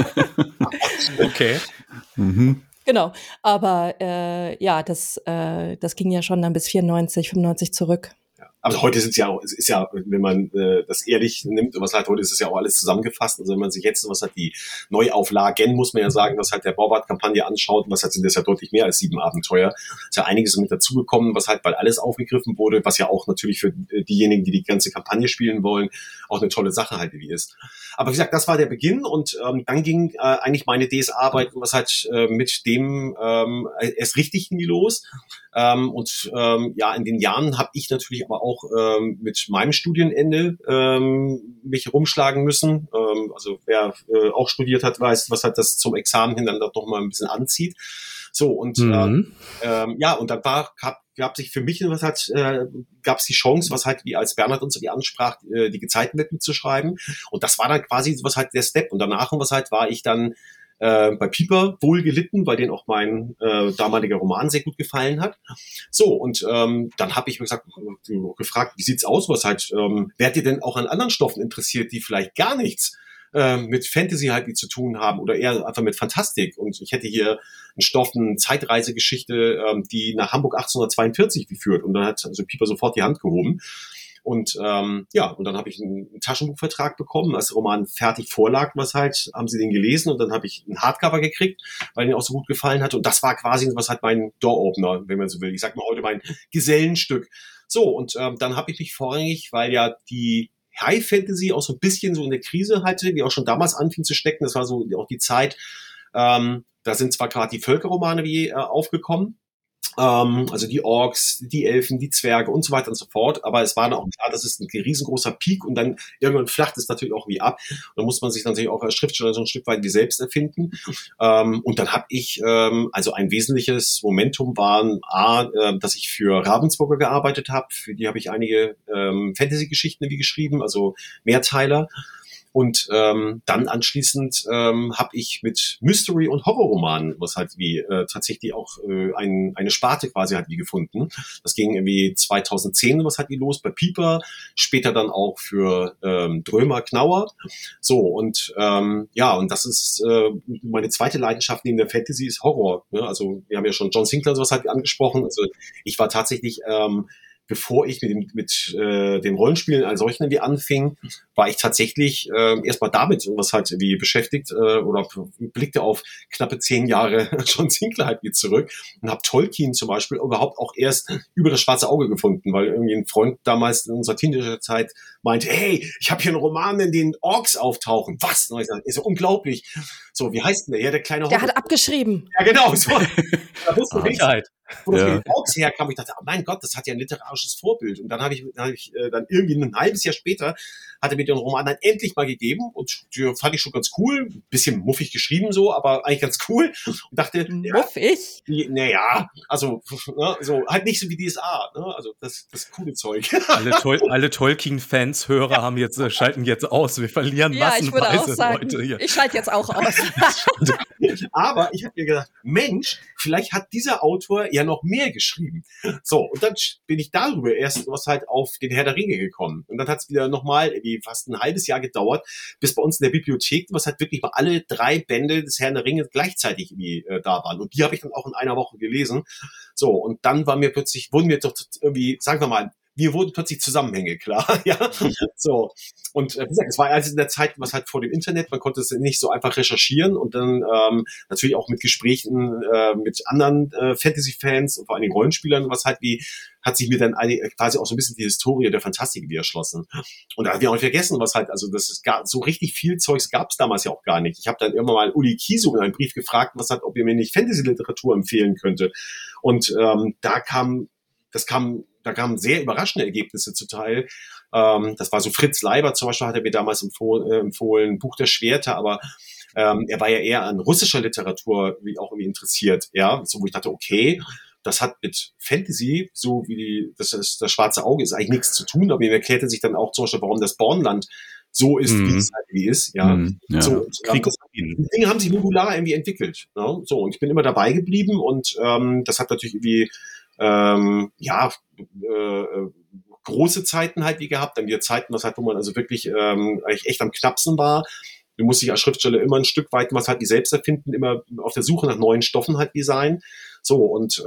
Okay. Mhm. Genau, aber das ging ja schon dann bis 94, 95 zurück. Aber heute es ist ja, wenn man das ehrlich nimmt, was halt heute ist es ja auch alles zusammengefasst. Also wenn man sich jetzt, was halt die Neuauflagen, muss man ja sagen, was halt der Borberat-Kampagne anschaut, was halt sind das ja deutlich mehr als 7 Abenteuer. Ist ja einiges mit dazugekommen, was halt, weil alles aufgegriffen wurde, was ja auch natürlich für diejenigen, die die ganze Kampagne spielen wollen, auch eine tolle Sache halt wie ist. Aber wie gesagt, das war der Beginn und dann ging eigentlich meine DSA-Arbeit, was halt mit dem erst richtig in die los. In den Jahren habe ich natürlich aber auch mit meinem Studienende mich rumschlagen müssen. Also wer auch studiert hat, weiß, was halt das zum Examen hin dann doch mal ein bisschen anzieht. So, und und dann gab sich für mich gab es die Chance, was halt, wie als Bernhard uns ansprach, die Gezeiten mitzuschreiben. Und das war dann quasi was halt der Step. Und danach, was halt, war ich dann bei Pieper wohl gelitten, weil denen auch mein damaliger Roman sehr gut gefallen hat. So, und dann habe ich mir gefragt, wie sieht's aus? Wer hat dir denn auch an anderen Stoffen interessiert, die vielleicht gar nichts mit Fantasy halt wie zu tun haben oder eher einfach mit Fantastik. Und ich hätte hier einen Stoff, eine Zeitreisegeschichte, die nach Hamburg 1842 geführt. Und dann hat also Pieper sofort die Hand gehoben. Und und dann habe ich einen Taschenbuchvertrag bekommen, als der Roman fertig vorlag, haben sie den gelesen und dann habe ich ein Hardcover gekriegt, weil mir auch so gut gefallen hat. Und das war quasi was halt mein Door-Opener, wenn man so will. Ich sag mal heute mein Gesellenstück. So, und dann habe ich mich vorrangig, weil ja die High Fantasy auch so ein bisschen so in der Krise hatte, die auch schon damals anfing zu stecken. Das war so auch die Zeit, da sind zwar gerade die Völkerromane aufgekommen, also die Orks, die Elfen, die Zwerge und so weiter und so fort. Aber es war dann auch klar, das ist ein riesengroßer Peak und dann irgendwann flacht es natürlich auch wie ab. Und dann muss man sich natürlich auch als Schriftsteller so ein Stück weit wie selbst erfinden. Und dann habe ich, also ein wesentliches Momentum waren dass ich für Ravensburger gearbeitet habe. Für die habe ich einige Fantasy-Geschichten wie geschrieben, also Mehrteiler. Und dann anschließend habe ich mit Mystery- und Horrorromanen, was halt wie tatsächlich auch eine Sparte quasi halt wie gefunden. Das ging irgendwie 2010 was halt wie los bei Pieper, später dann auch für Drömer Knauer. So und und das ist meine zweite Leidenschaft neben der Fantasy ist Horror. Ne? Also wir haben ja schon John Sinclair sowas halt angesprochen. Also ich war tatsächlich bevor ich mit dem Rollenspielen als solchen irgendwie anfing, war ich tatsächlich erstmal damit was halt wie beschäftigt oder blickte auf knappe 10 Jahre John Sinclair halt wie zurück und habe Tolkien zum Beispiel überhaupt auch erst über das schwarze Auge gefunden, weil irgendwie ein Freund damals in unserer Teenagerzeit meinte, hey, ich habe hier einen Roman, in dem Orks auftauchen. Was? Und ich sage, ist ja unglaublich. So, wie heißt denn der? Ja, der kleine Der hat abgeschrieben. Ja, genau. So. Da wusste ich wo das Ja. mit den Orks herkam. Ich dachte, oh mein Gott, das hat ja ein literarisches Vorbild. Und dann habe ich dann irgendwie ein halbes Jahr später hat er mir den Roman dann endlich mal gegeben und die fand ich schon ganz cool. Bisschen muffig geschrieben so, aber eigentlich ganz cool. Und dachte, Muffig? Naja, also ne, so halt nicht so wie DSA, ne? Also das coole Zeug. Alle Tolkien-Fans, Hörer haben jetzt schalten jetzt aus. Wir verlieren ich würde auch massenweise sagen, Leute hier. ich schalte jetzt auch aus. Aber ich habe mir gedacht, Mensch, vielleicht hat dieser Autor ja noch mehr geschrieben. So, und dann bin ich darüber erst was halt auf den Herr der Ringe gekommen. Und dann hat es wieder nochmal fast ein halbes Jahr gedauert, bis bei uns in der Bibliothek, was halt wirklich mal alle 3 Bände des Herrn der Ringe gleichzeitig da waren. Und die habe ich dann auch in einer Woche gelesen. So, und dann wurden mir doch irgendwie, sagen wir mal, mir wurden plötzlich Zusammenhänge klar, ja, so. Und wie gesagt, es war also in der Zeit, was halt vor dem Internet, man konnte es nicht so einfach recherchieren und dann natürlich auch mit Gesprächen mit anderen Fantasy-Fans und vor allen Dingen Rollenspielern, hat sich mir dann quasi auch so ein bisschen die Historie der Fantastik wieder erschlossen. Und da haben wir auch nicht vergessen, so richtig viel Zeugs gab es damals ja auch gar nicht. Ich habe dann irgendwann mal Uli Kiesow in einem Brief gefragt, ob er mir nicht Fantasy-Literatur empfehlen könnte. Und da kamen sehr überraschende Ergebnisse zuteil. Das war so Fritz Leiber zum Beispiel, hat er mir damals empfohlen, Buch der Schwerter, aber er war ja eher an russischer Literatur wie auch irgendwie interessiert, ja, so wo ich dachte, okay, das hat mit Fantasy, so wie das schwarze Auge ist, eigentlich nichts zu tun, aber ihm erklärte sich dann auch zum Beispiel, warum das Bornland so ist, wie es halt ist, ja. Ja. So, und, die Dinge haben sich modular irgendwie entwickelt, ne? So, und ich bin immer dabei geblieben und das hat natürlich irgendwie große Zeiten halt wie gehabt, dann wieder Zeiten, wo man also wirklich eigentlich echt am knappsten war. Du musst dich als Schriftsteller immer ein Stück weit was halt wie selbst erfinden, immer auf der Suche nach neuen Stoffen halt wie sein. So, und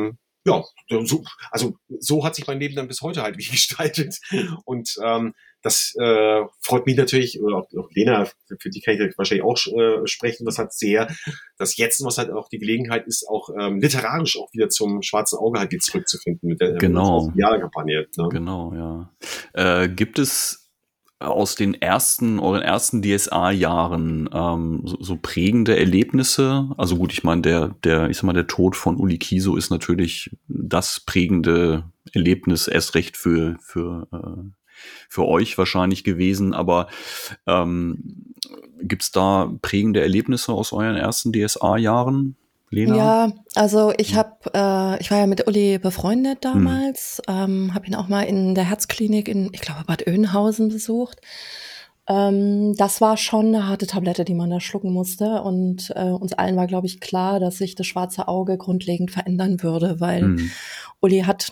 so hat sich mein Leben dann bis heute halt wie gestaltet. Und das freut mich natürlich, oder auch Lena, für die kann ich wahrscheinlich auch sprechen, das hat sehr, dass jetzt, was halt auch die Gelegenheit ist, auch literarisch auch wieder zum schwarzen Auge halt zurückzufinden mit der Jahrkampagne. Ne? Genau, ja. Gibt es aus euren ersten DSA-Jahren so prägende Erlebnisse? Also gut, ich meine, der Tod von Uli Kiesow ist natürlich das prägende Erlebnis, erst recht für euch wahrscheinlich gewesen, aber gibt's da prägende Erlebnisse aus euren ersten DSA-Jahren? Lena? Ja, also ich war ja mit Uli befreundet damals, habe ihn auch mal in der Herzklinik ich glaube, Bad Oeynhausen besucht. Das war schon eine harte Tablette, die man da schlucken musste und uns allen war, glaube ich, klar, dass sich das schwarze Auge grundlegend verändern würde, weil Uli hat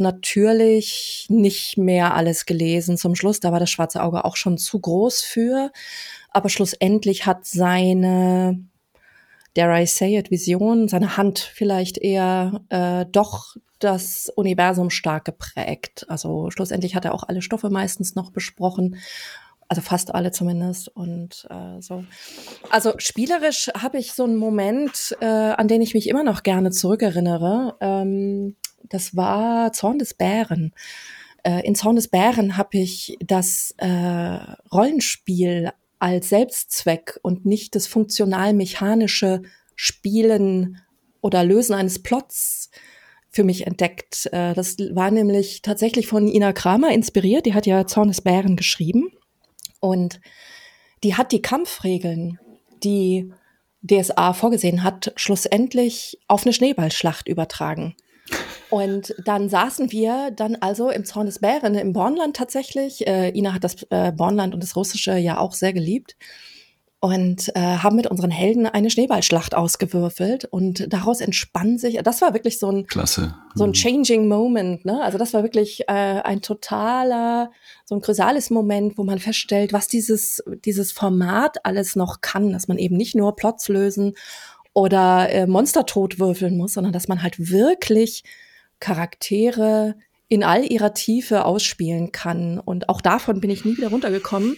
natürlich nicht mehr alles gelesen zum Schluss, da war das schwarze Auge auch schon zu groß für. aber schlussendlich hat seine, dare I say it, Vision, seine Hand vielleicht eher doch das Universum stark geprägt. Also schlussendlich hat er auch alle Stoffe meistens noch besprochen. Also fast alle zumindest und so. Also spielerisch habe ich so einen Moment, an den ich mich immer noch gerne zurückerinnere. Das war Zorn des Bären. In Zorn des Bären habe ich das Rollenspiel als Selbstzweck und nicht das funktional-mechanische Spielen oder Lösen eines Plots für mich entdeckt. Das war nämlich tatsächlich von Ina Kramer inspiriert. Die hat ja Zorn des Bären geschrieben. Und die hat die Kampfregeln, die DSA vorgesehen hat, schlussendlich auf eine Schneeballschlacht übertragen. Und dann saßen wir dann also im Zorn des Bären im Bornland tatsächlich. Ina hat das Bornland und das Russische ja auch sehr geliebt. Und haben mit unseren Helden eine Schneeballschlacht ausgewürfelt. Und daraus entspann sich, das war wirklich so ein changing Moment, ne? Also das war wirklich ein totaler, so ein Chrysalis-Moment, wo man feststellt, was dieses Format alles noch kann, dass man eben nicht nur Plots lösen oder Monster totwürfeln muss, sondern dass man halt wirklich Charaktere in all ihrer Tiefe ausspielen kann. Und auch davon bin ich nie wieder runtergekommen.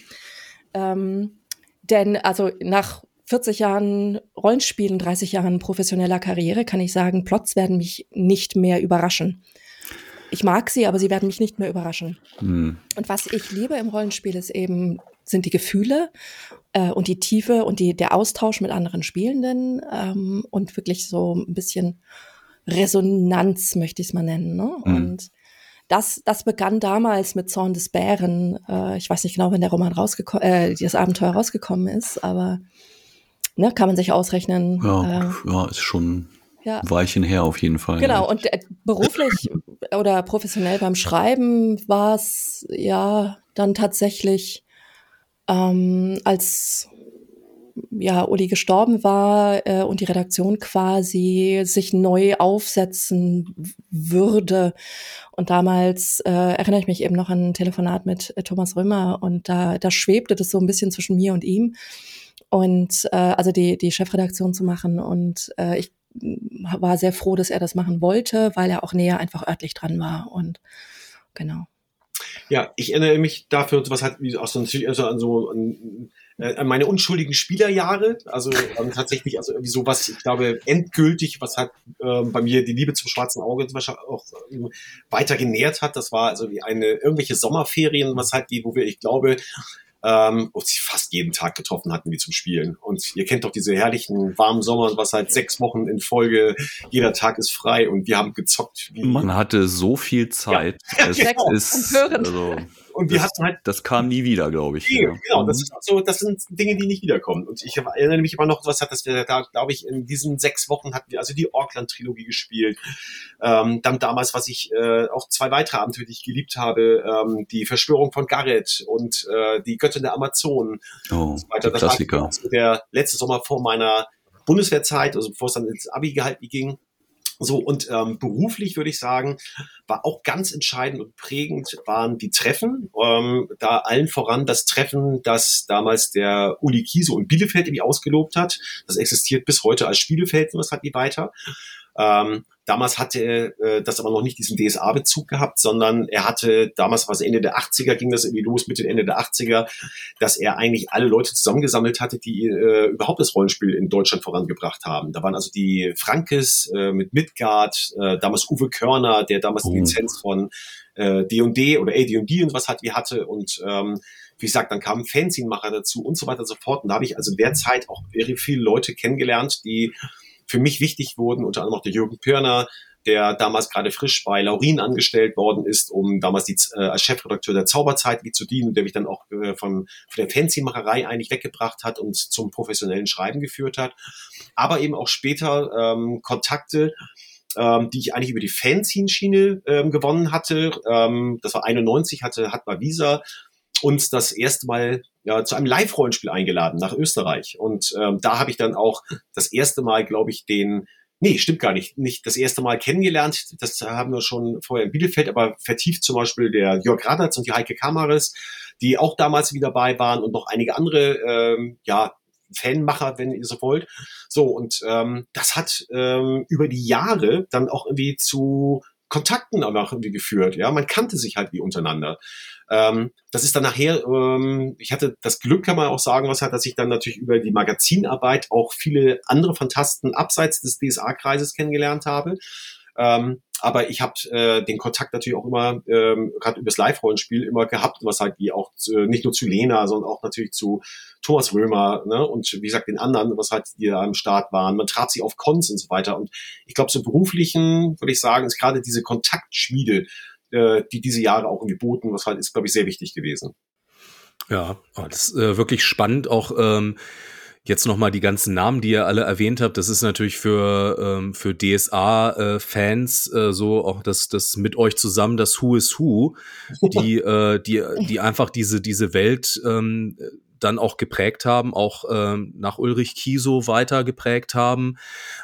Denn also nach 40 Jahren Rollenspielen, 30 Jahren professioneller Karriere kann ich sagen, Plots werden mich nicht mehr überraschen. Ich mag sie, aber sie werden mich nicht mehr überraschen. Und was ich liebe im Rollenspiel sind die Gefühle und die Tiefe und der Austausch mit anderen Spielenden und wirklich so ein bisschen Resonanz, möchte ich es mal nennen. Ne? Und das begann damals mit Zorn des Bären. Ich weiß nicht genau, wenn der Roman das Abenteuer rausgekommen ist, aber ne, kann man sich ausrechnen. Ja, ist schon ein Weilchen her auf jeden Fall. Genau, und beruflich oder professionell beim Schreiben war es ja dann tatsächlich, als Uli gestorben war und die Redaktion quasi sich neu aufsetzen würde. Und damals erinnere ich mich eben noch an ein Telefonat mit Thomas Römer und da schwebte das so ein bisschen zwischen mir und ihm und also die Chefredaktion zu machen und ich war sehr froh, dass er das machen wollte, weil er auch näher einfach örtlich dran war und genau. Ja, ich erinnere mich dafür, was hat auch so an meine unschuldigen Spielerjahre, also tatsächlich, also irgendwie sowas, ich glaube, endgültig, was hat bei mir die Liebe zum schwarzen Auge auch weiter genährt hat, das war also wie irgendwelche Sommerferien, was halt wo wir, ich glaube, uns fast jeden Tag getroffen hatten, wie zum Spielen. Und ihr kennt doch diese herrlichen warmen Sommer, was halt 6 Wochen in Folge, jeder Tag ist frei und wir haben gezockt. Man hatte so viel Zeit. Ja, es genau. ist, also, und wir hatten halt, das kam nie wieder, glaube ich. Ja. Genau, das sind Dinge, die nicht wiederkommen. Und ich erinnere mich immer noch, dass wir da, glaube ich, in diesen 6 Wochen hatten wir also die Orkland-Trilogie gespielt. Dann damals, was ich auch 2 weitere Abenteuer, die ich geliebt habe, die Verschwörung von Gareth und die Göttin der Amazonen. Oh, der Klassiker. Das war der letzte Sommer vor meiner Bundeswehrzeit, also bevor es dann ins Abi halt ging. So, und beruflich würde ich sagen, war auch ganz entscheidend und prägend waren die Treffen. Da allen voran das Treffen, das damals der Uli Kieso in Bielefeld irgendwie ausgelobt hat. Das existiert bis heute als Spielefeld, und das hat die weiter. Damals hatte das aber noch nicht diesen DSA-Bezug gehabt, sondern er hatte, damals war es Ende der 80er, ging das irgendwie los, Mitte, Ende der 80er, dass er eigentlich alle Leute zusammengesammelt hatte, die überhaupt das Rollenspiel in Deutschland vorangebracht haben. Da waren also die Frankes mit Midgard, damals Uwe Körner, der damals die Lizenz von D&D oder AD&D und was hatte und wie gesagt, dann kamen Fanzine-Macher dazu und so weiter und so fort. Und da habe ich also in der Zeit auch very viele Leute kennengelernt, die für mich wichtig wurden, unter anderem auch der Jürgen Pirner, der damals gerade frisch bei Laurin angestellt worden ist, um damals als Chefredakteur der Zauberzeit zu dienen, der mich dann auch von der Fanzine-Macherei eigentlich weggebracht hat und zum professionellen Schreiben geführt hat. Aber eben auch später Kontakte, die ich eigentlich über die Fanzine-Schiene gewonnen hatte. Das war 91, hat Visa uns das erste Mal zu einem Live-Rollenspiel eingeladen nach Österreich. Und da habe ich dann auch das erste Mal, glaube ich, stimmt gar nicht das erste Mal kennengelernt. Das haben wir schon vorher in Bielefeld, aber vertieft zum Beispiel der Jörg Radatz und die Heike Kamares, die auch damals wieder dabei waren und noch einige andere, Fanmacher, wenn ihr so wollt. So, und das hat über die Jahre dann auch irgendwie zu Kontakten auch irgendwie geführt. Ja, man kannte sich halt wie untereinander. Das ist dann nachher, ich hatte das Glück, kann man auch sagen, dass ich dann natürlich über die Magazinarbeit auch viele andere Fantasten abseits des DSA-Kreises kennengelernt habe. Aber ich habe den Kontakt natürlich auch immer, gerade über das Live-Rollenspiel immer gehabt, was halt wie auch nicht nur zu Lena, sondern auch natürlich zu Thomas Römer, ne, und wie gesagt den anderen, was halt die da am Start waren. Man traf sie auf Cons und so weiter. Und ich glaube, so beruflichen, würde ich sagen, ist gerade diese Kontaktschmiede, die diese Jahre auch irgendwie boten, was halt ist, glaube ich, sehr wichtig gewesen. Ja, das ist wirklich spannend, auch jetzt nochmal die ganzen Namen, die ihr alle erwähnt habt. Das ist natürlich für DSA-Fans so auch das mit euch zusammen, das Who is Who, die einfach diese Welt dann auch geprägt haben, auch nach Ulrich Kiesow weiter geprägt haben.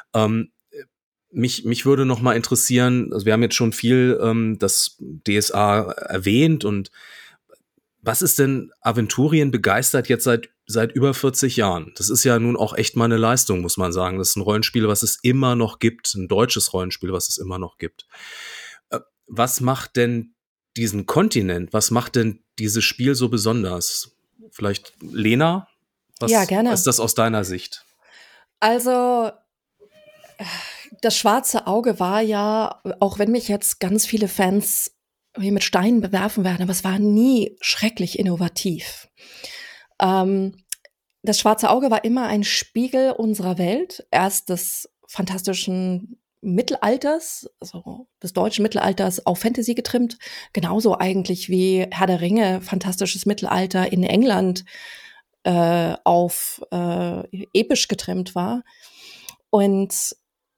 Mich würde noch mal interessieren, also wir haben jetzt schon viel das DSA erwähnt, und was ist denn Aventurien begeistert jetzt seit über 40 Jahren? Das ist ja nun auch echt mal eine Leistung, muss man sagen. Das ist ein Rollenspiel, was es immer noch gibt, ein deutsches Rollenspiel, was es immer noch gibt. Was macht denn diesen Kontinent, was macht denn dieses Spiel so besonders? Vielleicht Lena? Ja, gerne. Was ist das aus deiner Sicht? Also, das Schwarze Auge war ja, auch wenn mich jetzt ganz viele Fans hier mit Steinen bewerfen werden, aber es war nie schrecklich innovativ. Das Schwarze Auge war immer ein Spiegel unserer Welt, erst des fantastischen Mittelalters, also des deutschen Mittelalters, auf Fantasy getrimmt, genauso eigentlich wie Herr der Ringe, fantastisches Mittelalter in England auf episch getrimmt war. Und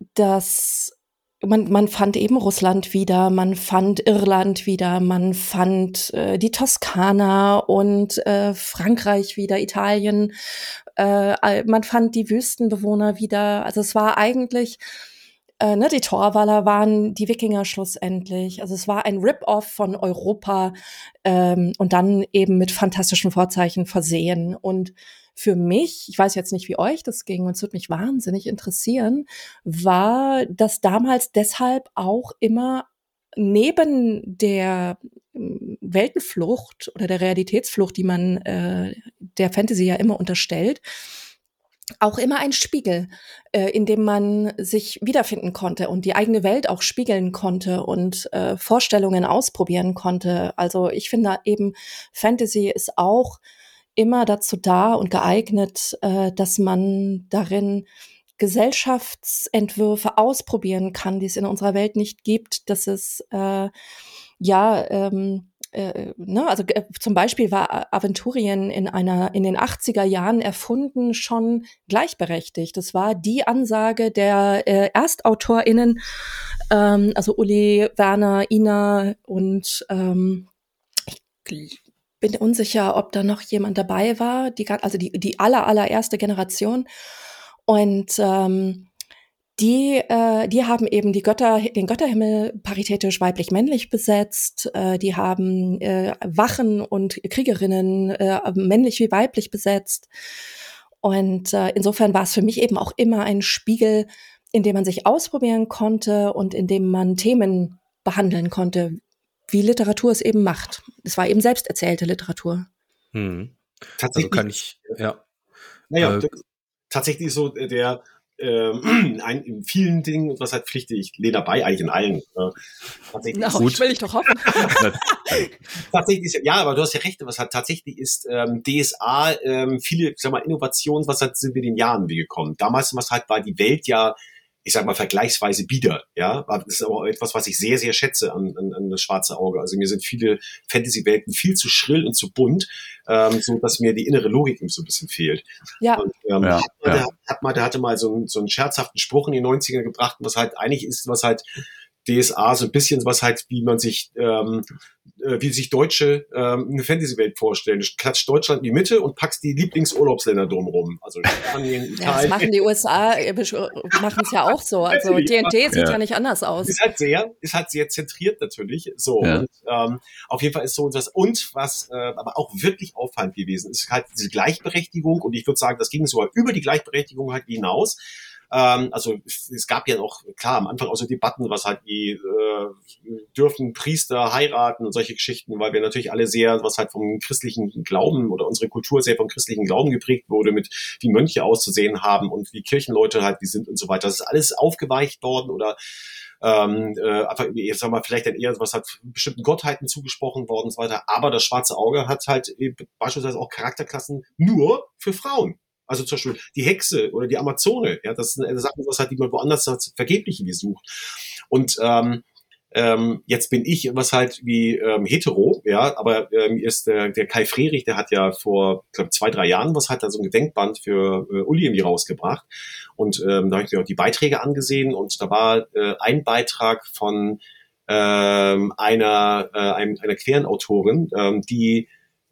man fand eben Russland wieder, man fand Irland wieder, man fand die Toskana und Frankreich wieder, Italien. Man fand die Wüstenbewohner wieder. Also es war eigentlich, die Torwaller waren die Wikinger schlussendlich. Also es war ein Rip-Off von Europa und dann eben mit fantastischen Vorzeichen versehen. Und für mich, ich weiß jetzt nicht, wie euch das ging, und es würde mich wahnsinnig interessieren, war das damals deshalb auch immer neben der Weltenflucht oder der Realitätsflucht, die man der Fantasy ja immer unterstellt, auch immer ein Spiegel, in dem man sich wiederfinden konnte und die eigene Welt auch spiegeln konnte und Vorstellungen ausprobieren konnte. Also ich finde eben, Fantasy ist auch immer dazu da und geeignet, dass man darin Gesellschaftsentwürfe ausprobieren kann, die es in unserer Welt nicht gibt, dass es zum Beispiel war Aventurien in den 80er Jahren erfunden schon gleichberechtigt. Das war die Ansage der ErstautorInnen, also Uli, Werner, Ina und ich bin unsicher, ob da noch jemand dabei war, die allererste Generation. Und die haben eben den Götterhimmel paritätisch weiblich-männlich besetzt. Die haben Wachen und Kriegerinnen männlich wie weiblich besetzt. Und insofern war es für mich eben auch immer ein Spiegel, in dem man sich ausprobieren konnte und in dem man Themen behandeln konnte, wie Literatur es eben macht. Es war eben selbst erzählte Literatur. Tatsächlich, also kann ich, ja. Naja, tatsächlich so in vielen Dingen, was halt pflichtig Lena bei, eigentlich in allen. Tatsächlich gut. Will ich doch hoffen. Tatsächlich, ja, aber du hast ja recht, was halt tatsächlich ist, DSA, viele, ich sag mal, Innovationen, was halt sind wir den Jahren wie gekommen. Damals war die Welt ja, ich sag mal, vergleichsweise bieder, ja. Das ist aber etwas, was ich sehr, sehr schätze an das Schwarze Auge. Also mir sind viele Fantasy-Welten viel zu schrill und zu bunt, so dass mir die innere Logik so ein bisschen fehlt. Ja. Und, der hatte mal so einen scherzhaften Spruch in den 90ern gebracht, was halt eigentlich ist, was halt DSA so ein bisschen was halt, wie sich Deutsche eine Fantasy-Welt vorstellen. Du klatscht Deutschland in die Mitte und packst die Lieblingsurlaubsländer drumherum. Also Spanien, Italien. Ja, das machen die USA, machen es ja auch so. Also D&D sieht ja nicht anders aus. Ist halt sehr zentriert natürlich. So. Ja. Und auf jeden Fall ist so das. Und was aber auch wirklich auffallend gewesen ist halt diese Gleichberechtigung. Und ich würde sagen, das ging sogar über die Gleichberechtigung halt hinaus. Also es gab ja auch, klar, am Anfang auch so Debatten, was halt dürfen Priester heiraten und solche Geschichten, weil wir natürlich alle sehr, was halt vom christlichen Glauben oder unsere Kultur sehr vom christlichen Glauben geprägt wurde, mit wie Mönche auszusehen haben und wie Kirchenleute halt die sind und so weiter. Das ist alles aufgeweicht worden oder einfach, ich sag mal, vielleicht dann eher was hat bestimmten Gottheiten zugesprochen worden und so weiter. Aber das schwarze Auge hat halt beispielsweise auch Charakterklassen nur für Frauen. Also zum Beispiel die Hexe oder die Amazone, ja, das sind Sachen, was halt die man woanders vergeblich gesucht. Und jetzt bin ich was halt wie hetero, ja, aber ist der Kai Frerich, der hat ja vor, glaube 2-3 Jahren was hat da so ein Gedenkband für Uli irgendwie rausgebracht. Und da habe ich mir auch die Beiträge angesehen und da war ein Beitrag von einer queeren Autorin, die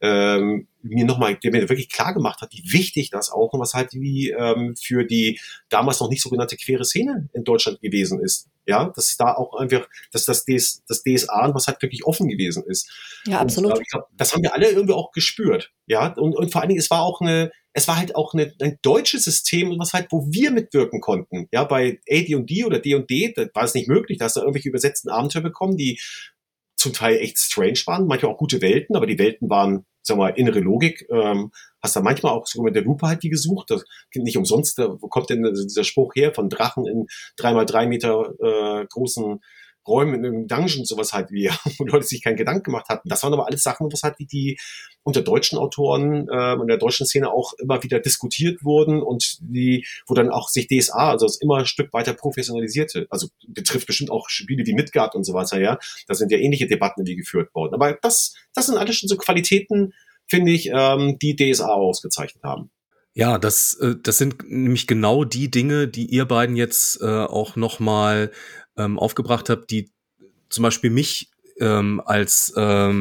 der mir wirklich klar gemacht hat, wie wichtig das auch und was halt wie für die damals noch nicht sogenannte queere Szene in Deutschland gewesen ist. Ja, dass da auch einfach, dass das DSA was halt wirklich offen gewesen ist. Ja, absolut. Und, ich glaube, das haben wir alle irgendwie auch gespürt. Ja, und vor allen Dingen, es war halt auch ein deutsches System, was halt, wo wir mitwirken konnten. Ja, bei AD&D oder D&D, da war es nicht möglich, da hast du irgendwelche übersetzten Abenteuer bekommen, die zum Teil echt strange waren, manchmal auch gute Welten, aber die Welten waren, sag mal, innere Logik, hast da manchmal auch sogar mit der Lupe halt die gesucht, das nicht umsonst, wo kommt denn dieser Spruch her von Drachen in 3x3 Meter großen Räumen in einem Dungeon, sowas halt wie, wo Leute sich keinen Gedanken gemacht hatten. Das waren aber alles Sachen, was halt wie die unter deutschen Autoren und der deutschen Szene auch immer wieder diskutiert wurden und wo dann auch sich DSA, also es immer ein Stück weiter professionalisierte. Also betrifft bestimmt auch Spiele wie Midgard und so weiter, ja. Da sind ja ähnliche Debatten wie geführt worden. Aber das sind alles schon so Qualitäten, finde ich, die DSA ausgezeichnet haben. Ja, das sind nämlich genau die Dinge, die ihr beiden jetzt auch nochmal aufgebracht habt, die zum Beispiel mich als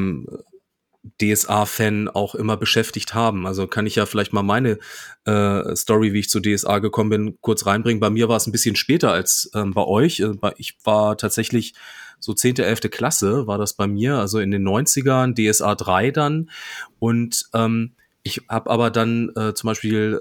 DSA-Fan auch immer beschäftigt haben. Also kann ich ja vielleicht mal meine Story, wie ich zu DSA gekommen bin, kurz reinbringen. Bei mir war es ein bisschen später als bei euch. Ich war tatsächlich so 10., 11. Klasse war das bei mir, also in den 90ern, DSA 3 dann. Und ich habe aber dann zum Beispiel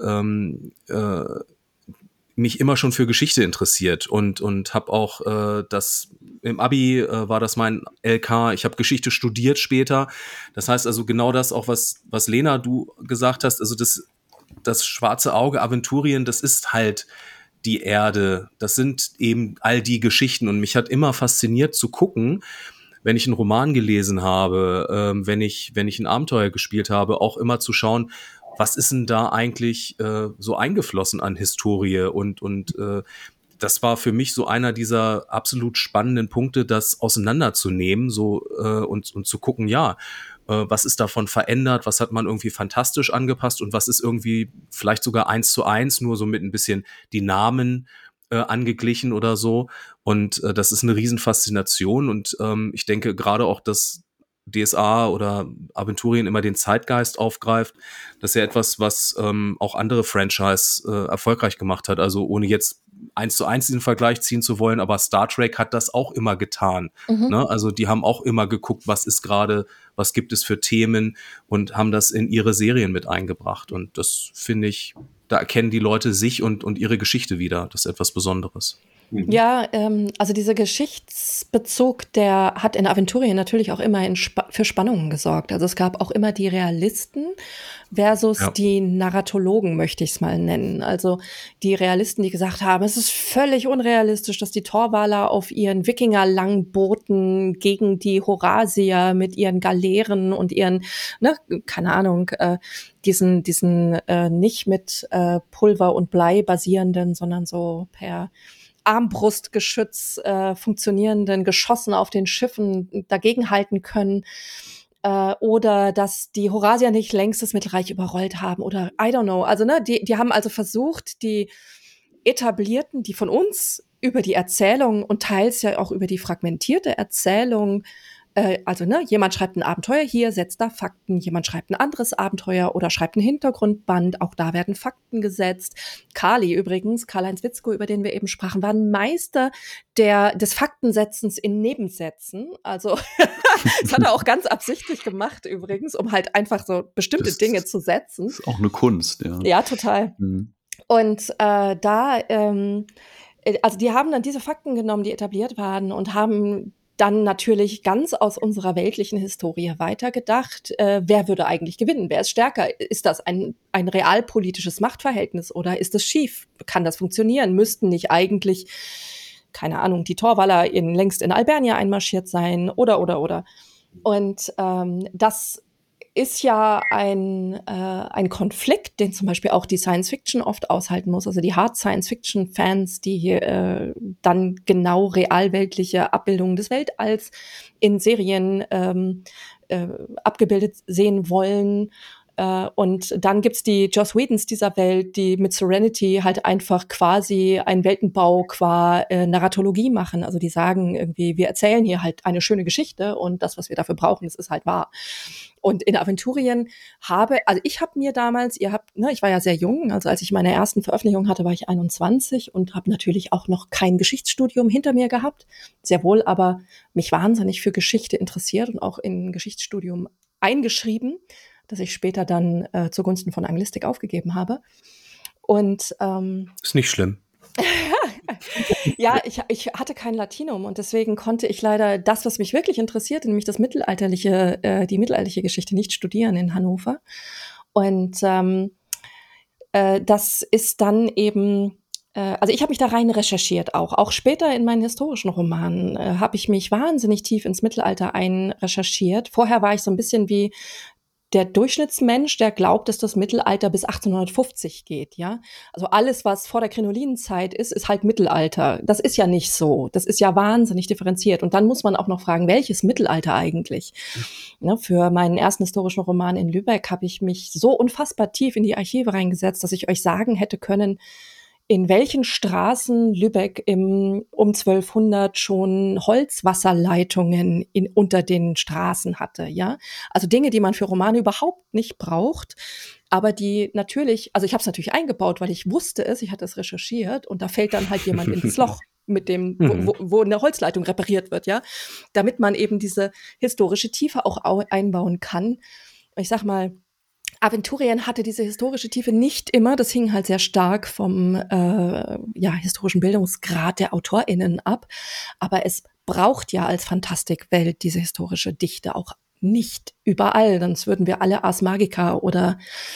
mich immer schon für Geschichte interessiert und habe auch das im Abi war das mein LK. Ich habe Geschichte studiert später. Das heißt also genau das auch, was Lena, du gesagt hast, also das schwarze Auge Aventurien, das ist halt die Erde. Das sind eben all die Geschichten und mich hat immer fasziniert zu gucken, wenn ich einen Roman gelesen habe, wenn ich ein Abenteuer gespielt habe, auch immer zu schauen, was ist denn da eigentlich so eingeflossen an Historie und das war für mich so einer dieser absolut spannenden Punkte, das auseinanderzunehmen so und zu gucken, ja, was ist davon verändert, was hat man irgendwie fantastisch angepasst und was ist irgendwie vielleicht sogar 1:1, nur so mit ein bisschen die Namen angeglichen oder so. Und das ist eine Riesenfaszination und ich denke gerade auch, dass DSA oder Aventurien immer den Zeitgeist aufgreift. Das ist ja etwas, was auch andere Franchise erfolgreich gemacht hat. Also ohne jetzt 1:1 diesen Vergleich ziehen zu wollen, aber Star Trek hat das auch immer getan. Ne? Also die haben auch immer geguckt, was gibt es für Themen und haben das in ihre Serien mit eingebracht. Und das finde ich, da erkennen die Leute sich und ihre Geschichte wieder. Das ist etwas Besonderes. Ja, also dieser Geschichtsbezug, der hat in Aventurien natürlich auch immer für Spannungen gesorgt. Also es gab auch immer die Realisten versus die Narratologen, möchte ich es mal nennen. Also die Realisten, die gesagt haben, es ist völlig unrealistisch, dass die Torwaler auf ihren Wikinger-Langbooten gegen die Horasier mit ihren Galeeren und ihren, keine Ahnung, diesen nicht mit Pulver und Blei basierenden, sondern so per Armbrustgeschütz funktionierenden Geschossen auf den Schiffen dagegenhalten können oder dass die Horasier nicht längst das Mittelreich überrollt haben oder I don't know. Also die haben also versucht, die etablierten, die von uns über die Erzählung und teils ja auch über die fragmentierte Erzählung. Also, jemand schreibt ein Abenteuer hier, setzt da Fakten, jemand schreibt ein anderes Abenteuer oder schreibt ein Hintergrundband, auch da werden Fakten gesetzt. Kali übrigens, Karl-Heinz Witzko, über den wir eben sprachen, war ein Meister des Faktensetzens in Nebensätzen. Also, das hat er auch ganz absichtlich gemacht übrigens, um halt einfach so bestimmte Dinge zu setzen. Das ist auch eine Kunst, ja. Ja, total. Und also die haben dann diese Fakten genommen, die etabliert waren und haben dann natürlich ganz aus unserer weltlichen Historie weitergedacht, wer würde eigentlich gewinnen, wer ist stärker? Ist das ein realpolitisches Machtverhältnis oder ist es schief? Kann das funktionieren? Müssten nicht eigentlich, keine Ahnung, die Torwaller längst in Albernia einmarschiert sein oder. Und das ist ja ein Konflikt, den zum Beispiel auch die Science-Fiction oft aushalten muss. Also die Hard-Science-Fiction-Fans, die dann genau realweltliche Abbildungen des Weltalls in Serien abgebildet sehen wollen. Und dann gibt's die Joss Whedons dieser Welt, die mit Serenity halt einfach quasi einen Weltenbau qua Narratologie machen. Also die sagen irgendwie, wir erzählen hier halt eine schöne Geschichte und das, was wir dafür brauchen, das ist halt wahr. Und in Aventurien ich habe mir damals, ich war ja sehr jung, also als ich meine ersten Veröffentlichungen hatte, war ich 21 und habe natürlich auch noch kein Geschichtsstudium hinter mir gehabt. Sehr wohl aber mich wahnsinnig für Geschichte interessiert und auch in ein Geschichtsstudium eingeschrieben, das ich später dann zugunsten von Anglistik aufgegeben habe. Und ist nicht schlimm. Ja, ich hatte kein Latinum und deswegen konnte ich leider das, was mich wirklich interessierte, nämlich die mittelalterliche Geschichte, nicht studieren in Hannover. Und das ist dann eben, also ich habe mich da rein recherchiert auch später in meinen historischen Romanen habe ich mich wahnsinnig tief ins Mittelalter einrecherchiert. Vorher war ich so ein bisschen wie der Durchschnittsmensch, der glaubt, dass das Mittelalter bis 1850 geht, ja. Also alles, was vor der Krinolinenzeit ist halt Mittelalter. Das ist ja nicht so. Das ist ja wahnsinnig differenziert. Und dann muss man auch noch fragen, welches Mittelalter eigentlich? Ja, für meinen ersten historischen Roman in Lübeck habe ich mich so unfassbar tief in die Archive reingesetzt, dass ich euch sagen hätte können, in welchen Straßen Lübeck um 1200 schon Holzwasserleitungen unter den Straßen hatte, ja? Also Dinge, die man für Romane überhaupt nicht braucht, aber die natürlich, also ich habe es natürlich eingebaut, weil ich wusste es, ich hatte es recherchiert und da fällt dann halt jemand ins Loch mit dem, wo eine Holzleitung repariert wird, ja? Damit man eben diese historische Tiefe auch einbauen kann. Ich sag mal, Aventurien hatte diese historische Tiefe nicht immer. Das hing halt sehr stark vom historischen Bildungsgrad der AutorInnen ab. Aber es braucht ja als Fantastikwelt diese historische Dichte auch nicht überall. Sonst würden wir alle Ars Magica oder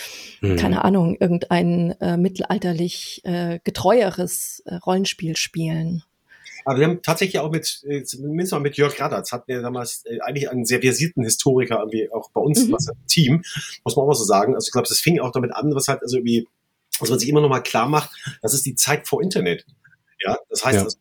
keine Ahnung, irgendein mittelalterlich getreueres Rollenspiel spielen. Aber wir haben tatsächlich auch zumindest mal mit Jörg Radatz, hatten wir damals eigentlich einen sehr versierten Historiker irgendwie auch bei uns im Team, muss man auch mal so sagen. Also ich glaube, das fing auch damit an, was man sich immer noch mal klar macht, das ist die Zeit vor Internet. Ja, das heißt,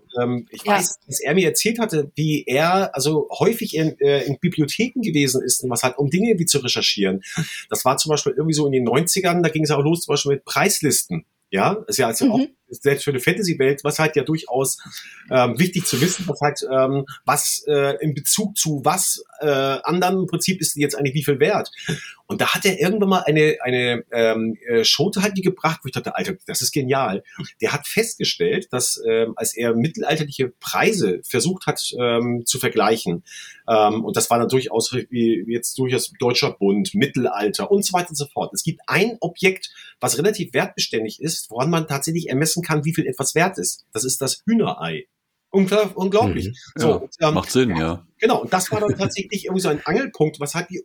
ich weiß, dass er mir erzählt hatte, wie er also häufig in Bibliotheken gewesen ist, was halt um Dinge wie zu recherchieren. Das war zum Beispiel irgendwie so in den 90ern, da ging es auch los zum Beispiel mit Preislisten. Ja, ist ja also auch selbst für eine Fantasy-Welt, was halt ja durchaus wichtig zu wissen, was halt was in Bezug zu was anderen im Prinzip ist jetzt eigentlich wie viel wert. Und da hat er irgendwann mal eine Schote halt gebracht, wo ich dachte, Alter, das ist genial. Der hat festgestellt, dass als er mittelalterliche Preise versucht hat zu vergleichen, und das war dann durchaus wie jetzt durchaus Deutscher Bund, Mittelalter und so weiter und so fort. Es gibt ein Objekt, was relativ wertbeständig ist, woran man tatsächlich ermessen kann, wie viel etwas wert ist. Das ist das Hühnerei. Unglaublich. So, macht Sinn, ja. Genau, und das war dann tatsächlich irgendwie so ein Angelpunkt, was halt wie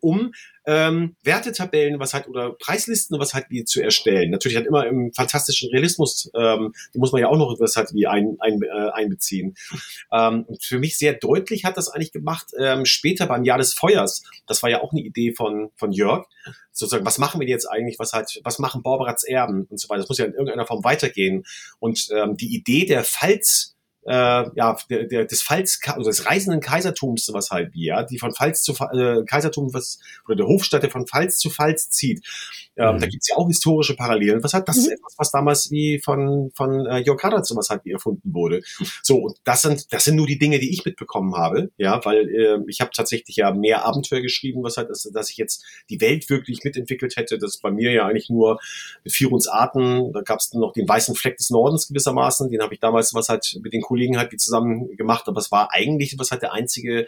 Wertetabellen, was halt oder Preislisten, was halt wie zu erstellen. Natürlich halt immer im fantastischen Realismus, die muss man ja auch noch was halt wie einbeziehen. Und für mich sehr deutlich hat das eigentlich gemacht, später beim Jahr des Feuers, das war ja auch eine Idee von Jörg, sozusagen, was machen wir jetzt eigentlich, was machen Borberats Erben und so weiter, das muss ja in irgendeiner Form weitergehen. Und die Idee der des Pfalz oder des reisenden Kaisertums, was halt wie, ja, die von Pfalz zu Kaisertum oder der Hofstatte von Pfalz zu Pfalz zieht. Da gibt's ja auch historische Parallelen. Was hat das ist etwas, was damals wie von Jörg Hadertz sowas halt wie erfunden wurde. So, und das sind nur die Dinge, die ich mitbekommen habe, ja, weil ich habe tatsächlich ja mehr Abenteuer geschrieben, was halt ist, dass ich jetzt die Welt wirklich mitentwickelt hätte. Das ist bei mir ja eigentlich nur mit Firuns Arten. Da gab's noch den weißen Fleck des Nordens gewissermaßen. Den habe ich damals was halt mit den Kollegen halt wie zusammen gemacht, aber es war eigentlich was halt die einzige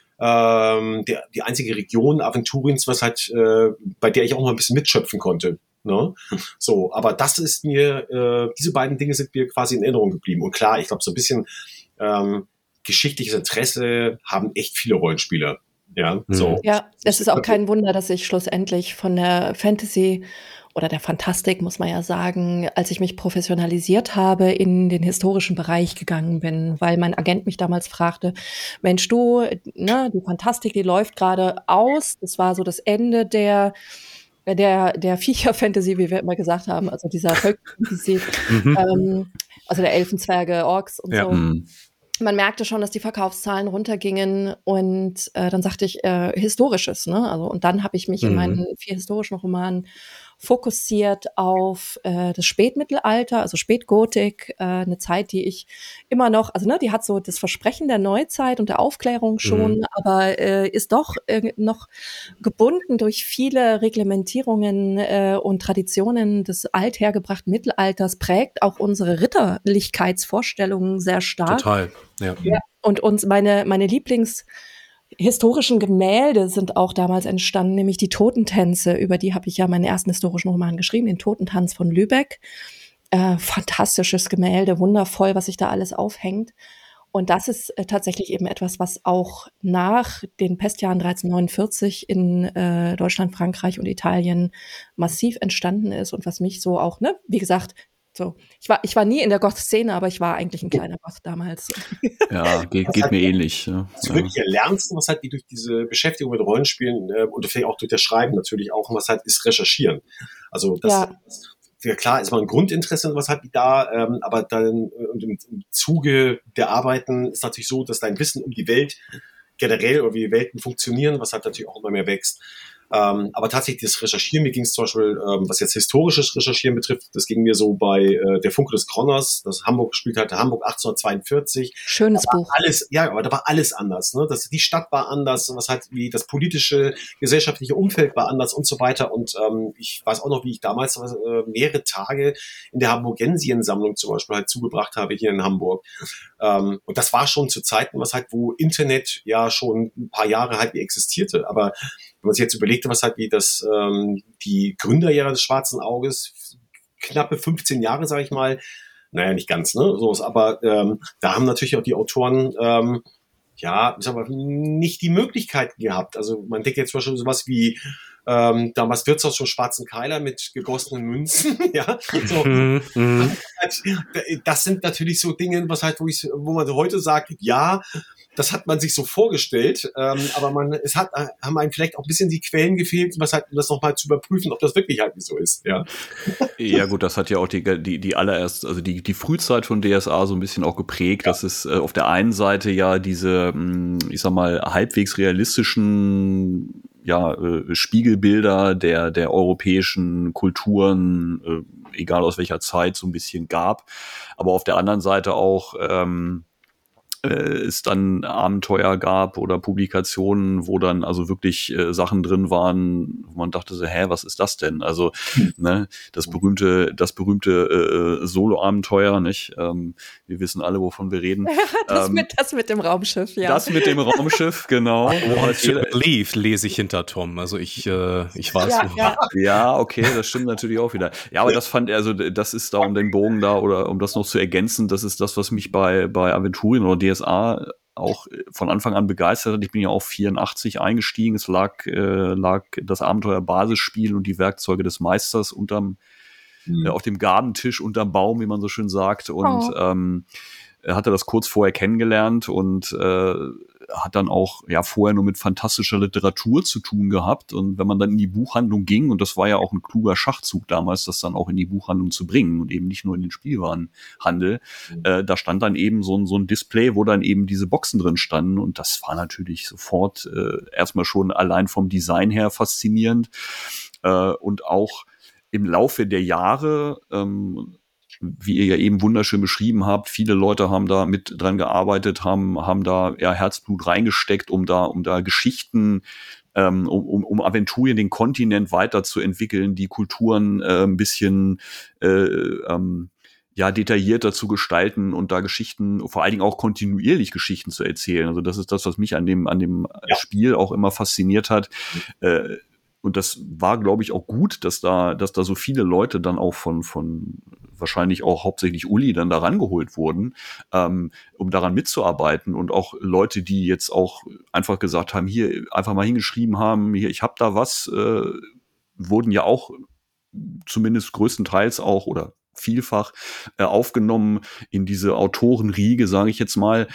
Region Aventuriens, was halt bei der ich auch mal ein bisschen mitschöpfen konnte. Ne? So, aber das ist mir, diese beiden Dinge sind mir quasi in Erinnerung geblieben. Und klar, ich glaube, so ein bisschen geschichtliches Interesse haben echt viele Rollenspieler. Ja, so. Ja, es ist auch kein Wunder, dass ich schlussendlich von der Fantasy oder der Fantastik, muss man ja sagen, als ich mich professionalisiert habe, in den historischen Bereich gegangen bin, weil mein Agent mich damals fragte, Mensch, du, ne, die Fantastik, die läuft gerade aus. Das war so das Ende der Viecher-Fantasy, wie wir immer gesagt haben, also dieser Völker-Fantasy, also der Elfenzwerge, Orks und so. Man merkte schon, dass die Verkaufszahlen runtergingen und dann sagte ich Historisches, ne? Also und dann habe ich mich in meinen 4 historischen Romanen fokussiert auf das Spätmittelalter, also Spätgotik, eine Zeit, die ich immer noch, also ne, die hat so das Versprechen der Neuzeit und der Aufklärung schon, aber ist doch noch gebunden durch viele Reglementierungen und Traditionen des althergebrachten Mittelalters, prägt auch unsere Ritterlichkeitsvorstellungen sehr stark. Total, ja. Und meine historischen Gemälde sind auch damals entstanden, nämlich die Totentänze, über die habe ich ja meinen ersten historischen Roman geschrieben, den Totentanz von Lübeck. Fantastisches Gemälde, wundervoll, was sich da alles aufhängt. Und das ist tatsächlich eben etwas, was auch nach den Pestjahren 1349 in Deutschland, Frankreich und Italien massiv entstanden ist und was mich so auch, ne, wie gesagt, so, ich war nie in der Goth-Szene, aber ich war eigentlich ein kleiner Goth damals. Ja, geht mir ähnlich. Ja. Das wirklich erlernst, was halt die durch diese Beschäftigung mit Rollenspielen und vielleicht auch durch das Schreiben natürlich auch, was halt ist Recherchieren. Also das ja klar ist mal ein Grundinteresse, was halt da, aber dann im Zuge der Arbeiten ist natürlich so, dass dein Wissen um die Welt generell oder wie die Welten funktionieren, was halt natürlich auch immer mehr wächst. Aber tatsächlich das Recherchieren, mir ging es zum Beispiel, was jetzt historisches Recherchieren betrifft, das ging mir so bei Der Funke des Kronners, das Hamburg gespielt hatte, Hamburg 1842. Schönes Buch. Aber da war alles anders. Ne? Die Stadt war anders, was halt wie das politische, gesellschaftliche Umfeld war anders und so weiter. Und ich weiß auch noch, wie ich damals mehrere Tage in der Hamburgensiensammlung zum Beispiel halt zugebracht habe hier in Hamburg. Und das war schon zu Zeiten, was halt, wo Internet ja schon ein paar Jahre halt existierte. Aber wenn man sich jetzt überlegt, was halt wie das die Gründerjahre des Schwarzen Auges, knappe 15 Jahre, sage ich mal, naja, nicht ganz, ne, so ist, aber da haben natürlich auch die Autoren ich sag mal, nicht die Möglichkeiten gehabt. Also man denkt jetzt zum Beispiel sowas wie damals Wirtshaus vom Schwarzen Keiler mit gegossenen Münzen, ja. So. Das sind natürlich so Dinge, was halt, wo man heute sagt, ja, das hat man sich so vorgestellt, aber haben einem vielleicht auch ein bisschen die Quellen gefehlt, was halt, um das nochmal zu überprüfen, ob das wirklich halt so ist, ja. Ja gut, das hat ja auch die allererst, also die Frühzeit von DSA so ein bisschen auch geprägt, dass es auf der einen Seite ja diese, ich sag mal, halbwegs realistischen Spiegelbilder der europäischen Kulturen, egal aus welcher Zeit, so ein bisschen gab, aber auf der anderen Seite auch es dann Abenteuer gab oder Publikationen, wo dann also wirklich Sachen drin waren, wo man dachte so, was ist das denn? Also ne, das berühmte Solo-Abenteuer, nicht? Wir wissen alle, wovon wir reden. Das mit dem Raumschiff, ja. Das mit dem Raumschiff, genau. Leave lese ich hinter Tom, also ich weiß. Ja, okay, das stimmt natürlich auch wieder. Ja, aber das ist da um den Bogen da oder um das noch zu ergänzen, das ist das, was mich bei Aventurien oder DSA auch von Anfang an begeistert hat. Ich bin ja auch 84 eingestiegen. Es lag das Abenteuer-Basisspiel und die Werkzeuge des Meisters auf dem Gabentisch unterm Baum, wie man so schön sagt. Und hatte das kurz vorher kennengelernt und hat dann auch vorher nur mit fantastischer Literatur zu tun gehabt. Und wenn man dann in die Buchhandlung ging, und das war ja auch ein kluger Schachzug damals, das dann auch in die Buchhandlung zu bringen und eben nicht nur in den Spielwarenhandel, da stand dann eben so ein Display, wo dann eben diese Boxen drin standen. Und das war natürlich sofort erstmal schon allein vom Design her faszinierend. Und auch im Laufe der Jahre, wie ihr ja eben wunderschön beschrieben habt, viele Leute haben da mit dran gearbeitet, haben da Herzblut reingesteckt, um da Geschichten, um Aventurien, den Kontinent weiterzuentwickeln, die Kulturen ein bisschen detaillierter zu gestalten und da Geschichten, vor allen Dingen auch kontinuierlich Geschichten zu erzählen. Also das ist das, was mich an dem Spiel auch immer fasziniert hat. Und das war, glaube ich, auch gut, dass da so viele Leute dann auch von wahrscheinlich auch hauptsächlich Uli dann da rangeholt wurden, um daran mitzuarbeiten, und auch Leute, die jetzt auch einfach gesagt haben, hier einfach mal hingeschrieben haben, hier, ich habe da was, wurden ja auch zumindest größtenteils auch oder vielfach aufgenommen in diese Autorenriege, sage ich jetzt mal.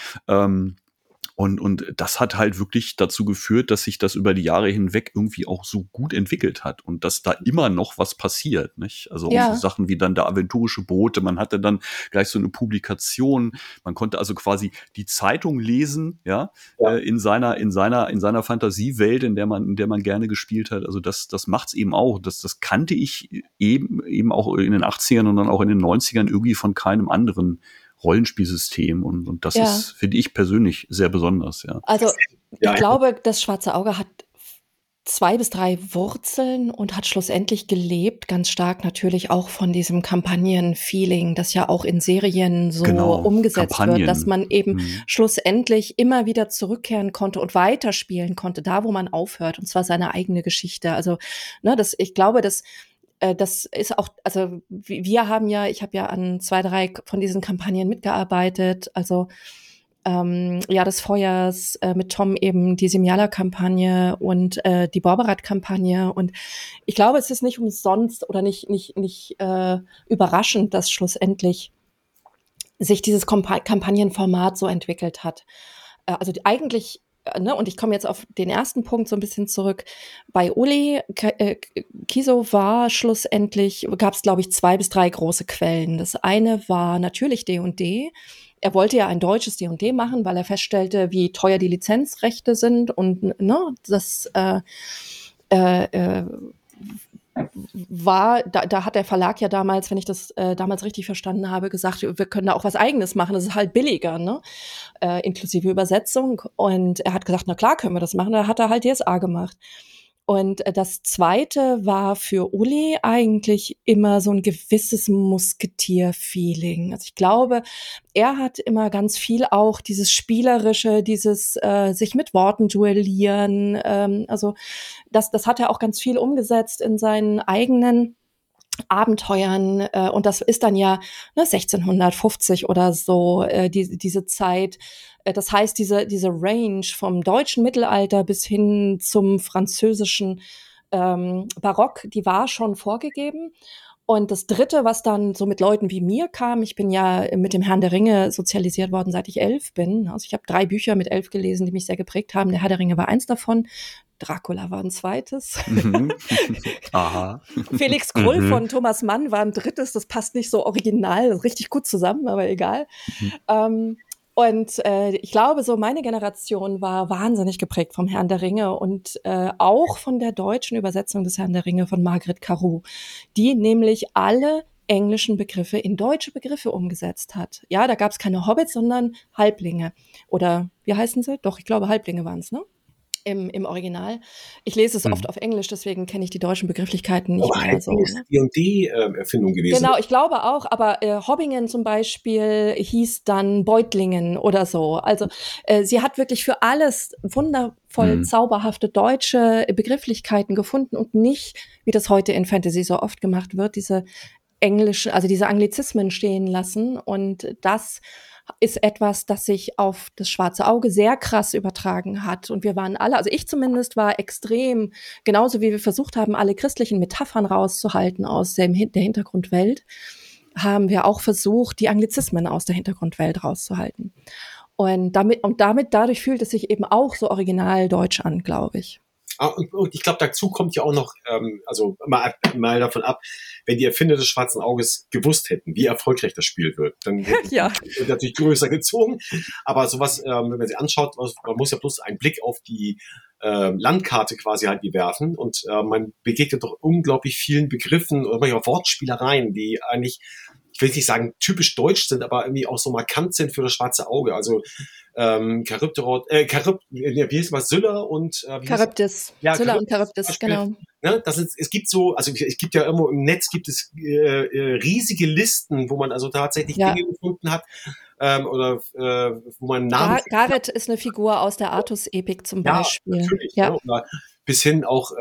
Und das hat halt wirklich dazu geführt, dass sich das über die Jahre hinweg irgendwie auch so gut entwickelt hat und dass da immer noch was passiert, nicht? Also auch so Sachen wie dann der aventurische Bote, man hatte dann gleich so eine Publikation, man konnte also quasi die Zeitung lesen, in seiner Fantasiewelt, in der man gerne gespielt hat. Also das macht's eben auch. Das kannte ich eben auch in den 80ern und dann auch in den 90ern irgendwie von keinem anderen Rollenspielsystem, und das ist, finde ich persönlich, sehr besonders, ja. Also ich glaube, das Schwarze Auge hat 2 bis 3 Wurzeln und hat schlussendlich gelebt, ganz stark natürlich auch von diesem Kampagnen-Feeling, das ja auch in Serien so umgesetzt wird, dass man eben schlussendlich immer wieder zurückkehren konnte und weiterspielen konnte, da wo man aufhört, und zwar seine eigene Geschichte. Also ich glaube, das ist auch, also ich habe ja an 2, 3 von diesen Kampagnen mitgearbeitet, also des Feuers, mit Tom eben die Semiala-Kampagne und die Borberat-Kampagne, und ich glaube, es ist nicht umsonst oder nicht überraschend, dass schlussendlich sich dieses Kampagnenformat so entwickelt hat. Also eigentlich und ich komme jetzt auf den ersten Punkt so ein bisschen zurück. Bei Uli Kiso war schlussendlich, gab es, glaube ich, 2 bis 3 große Quellen. Das eine war natürlich D&D. Er wollte ja ein deutsches D&D machen, weil er feststellte, wie teuer die Lizenzrechte sind, und das da hat der Verlag ja damals, wenn ich das damals richtig verstanden habe, gesagt, wir können da auch was Eigenes machen, das ist halt billiger, inklusive Übersetzung. Und er hat gesagt, na klar, können wir das machen. Da hat er halt DSA gemacht. Und das Zweite war für Uli eigentlich immer so ein gewisses Musketier-Feeling. Also ich glaube, er hat immer ganz viel auch dieses Spielerische, dieses sich mit Worten duellieren. Also das hat er auch ganz viel umgesetzt in seinen eigenen Abenteuern, und das ist dann ja 1650 oder so, diese Zeit. Das heißt, diese Range vom deutschen Mittelalter bis hin zum französischen Barock, die war schon vorgegeben. Und das Dritte, was dann so mit Leuten wie mir kam, ich bin ja mit dem Herrn der Ringe sozialisiert worden, seit ich 11 bin. Also ich habe 3 Bücher mit 11 gelesen, die mich sehr geprägt haben. Der Herr der Ringe war eins davon. Dracula war ein zweites. Aha. Felix Krull von Thomas Mann war ein drittes. Das passt nicht so original, richtig gut zusammen, aber egal. Und ich glaube, so meine Generation war wahnsinnig geprägt vom Herrn der Ringe und auch von der deutschen Übersetzung des Herrn der Ringe von Margaret Carew, die nämlich alle englischen Begriffe in deutsche Begriffe umgesetzt hat. Ja, da gab es keine Hobbits, sondern Halblinge. Oder wie heißen sie? Doch, ich glaube, Halblinge waren es, ne? Im Original. Ich lese es oft auf Englisch, deswegen kenne ich die deutschen Begrifflichkeiten nicht mehr so. Ist D&D-Erfindung gewesen. Genau, ich glaube auch, aber Hobbingen zum Beispiel hieß dann Beutlingen oder so. Also sie hat wirklich für alles wundervoll zauberhafte deutsche Begrifflichkeiten gefunden und nicht, wie das heute in Fantasy so oft gemacht wird, diese englischen, also diese Anglizismen stehen lassen, und das ist etwas, das sich auf das Schwarze Auge sehr krass übertragen hat. Und wir waren alle, also ich zumindest war extrem, genauso wie wir versucht haben, alle christlichen Metaphern rauszuhalten aus der Hintergrundwelt, haben wir auch versucht, die Anglizismen aus der Hintergrundwelt rauszuhalten. Und dadurch fühlt es sich eben auch so original deutsch an, glaube ich. Und ich glaube, dazu kommt ja auch noch, also mal davon ab, wenn die Erfinder des Schwarzen Auges gewusst hätten, wie erfolgreich das Spiel wird, dann hätten sie natürlich größer gezogen. Aber sowas, wenn man sich anschaut, man muss ja bloß einen Blick auf die Landkarte quasi halt werfen und man begegnet doch unglaublich vielen Begriffen oder manchmal Wortspielereien, die eigentlich, ich will nicht sagen typisch deutsch sind, aber irgendwie auch so markant sind für das Schwarze Auge. Also wie hieß es, Sylla und Charybdis. Ja, Sylla und Charybdis, genau. Ne, es gibt so, also es gibt ja immer im Netz gibt es riesige Listen, wo man also tatsächlich Dinge gefunden hat wo man Namen. Gareth ist eine Figur aus der Artus-Epik zum Beispiel. Natürlich, ja. Oder bis hin auch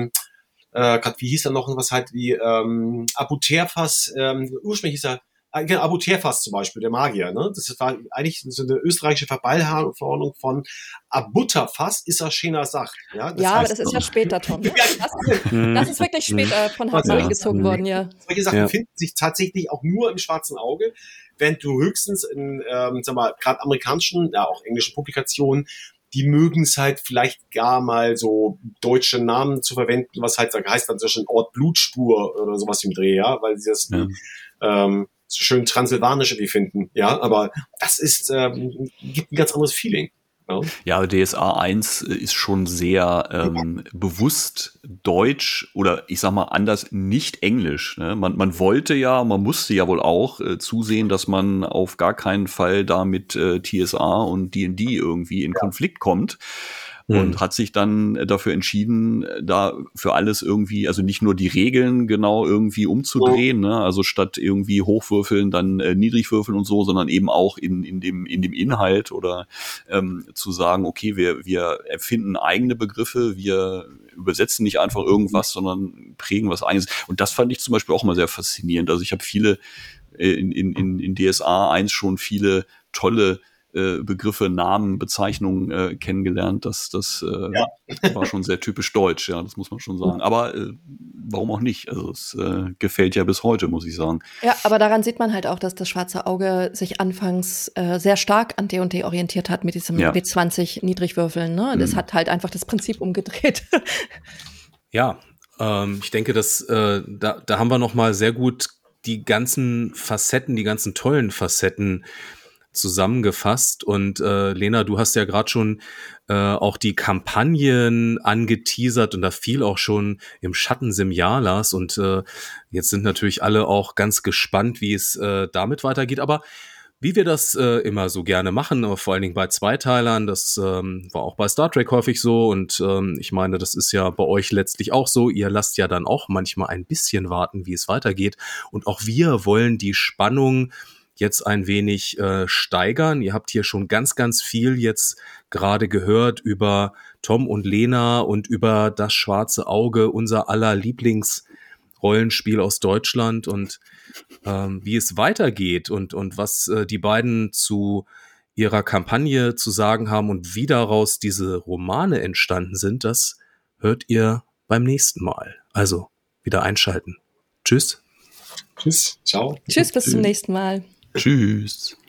wie hieß er noch was halt wie Abuterfas, ursprünglich hieß er Abuterfas zum Beispiel, der Magier, ne? Das war eigentlich so eine österreichische Verballhornung von Abutterfas ist er schöner Sacht. Ja, aber das ist ja später, Tom. Das ist wirklich später von Hartmann eingezogen worden, ja. Solche Sachen finden sich tatsächlich auch nur im Schwarzen Auge, während du höchstens in, sag mal, gerade amerikanischen, auch englischen Publikationen, die mögen es halt vielleicht gar mal so deutsche Namen zu verwenden, was halt heißt dann zwischen Ort Blutspur oder sowas im Dreh, ja, weil sie das so schön transsilvanisch irgendwie finden, ja, aber das ist, gibt ein ganz anderes Feeling. Ja, DSA 1 ist schon sehr bewusst deutsch oder ich sag mal anders, nicht englisch. Ne? Man wollte ja, man musste ja wohl auch zusehen, dass man auf gar keinen Fall da mit TSA und D&D irgendwie in Konflikt kommt. Und hat sich dann dafür entschieden, da für alles irgendwie, also nicht nur die Regeln genau irgendwie umzudrehen, ne? Also statt irgendwie hochwürfeln, dann niedrigwürfeln und so, sondern eben auch in dem Inhalt oder zu sagen, okay, wir erfinden eigene Begriffe, wir übersetzen nicht einfach irgendwas, sondern prägen was eigenes. Und das fand ich zum Beispiel auch mal sehr faszinierend. Also ich habe viele in DSA 1 schon viele tolle Begriffe, Namen, Bezeichnungen kennengelernt. Das war schon sehr typisch deutsch, ja, das muss man schon sagen. Aber warum auch nicht? Also es gefällt ja bis heute, muss ich sagen. Ja, aber daran sieht man halt auch, dass das Schwarze Auge sich anfangs sehr stark an D&D orientiert hat mit diesem W20 Niedrigwürfeln. Ne? Das hat halt einfach das Prinzip umgedreht. Ja, ich denke, dass da haben wir noch mal sehr gut die ganzen Facetten, die ganzen tollen Facetten zusammengefasst. Und Lena, du hast ja gerade schon auch die Kampagnen angeteasert und da fiel auch schon im Schatten Semjalas und jetzt sind natürlich alle auch ganz gespannt, wie es damit weitergeht. Aber wie wir das immer so gerne machen, vor allen Dingen bei Zweiteilern, das war auch bei Star Trek häufig so und ich meine, das ist ja bei euch letztlich auch so. Ihr lasst ja dann auch manchmal ein bisschen warten, wie es weitergeht und auch wir wollen die Spannung jetzt ein wenig steigern. Ihr habt hier schon ganz, ganz viel jetzt gerade gehört über Tom und Lena und über das Schwarze Auge, unser aller Lieblingsrollenspiel aus Deutschland und wie es weitergeht und was die beiden zu ihrer Kampagne zu sagen haben und wie daraus diese Romane entstanden sind, das hört ihr beim nächsten Mal. Also wieder einschalten. Tschüss. Tschüss. Ciao. Tschüss, bis zum nächsten Mal. Tschüss.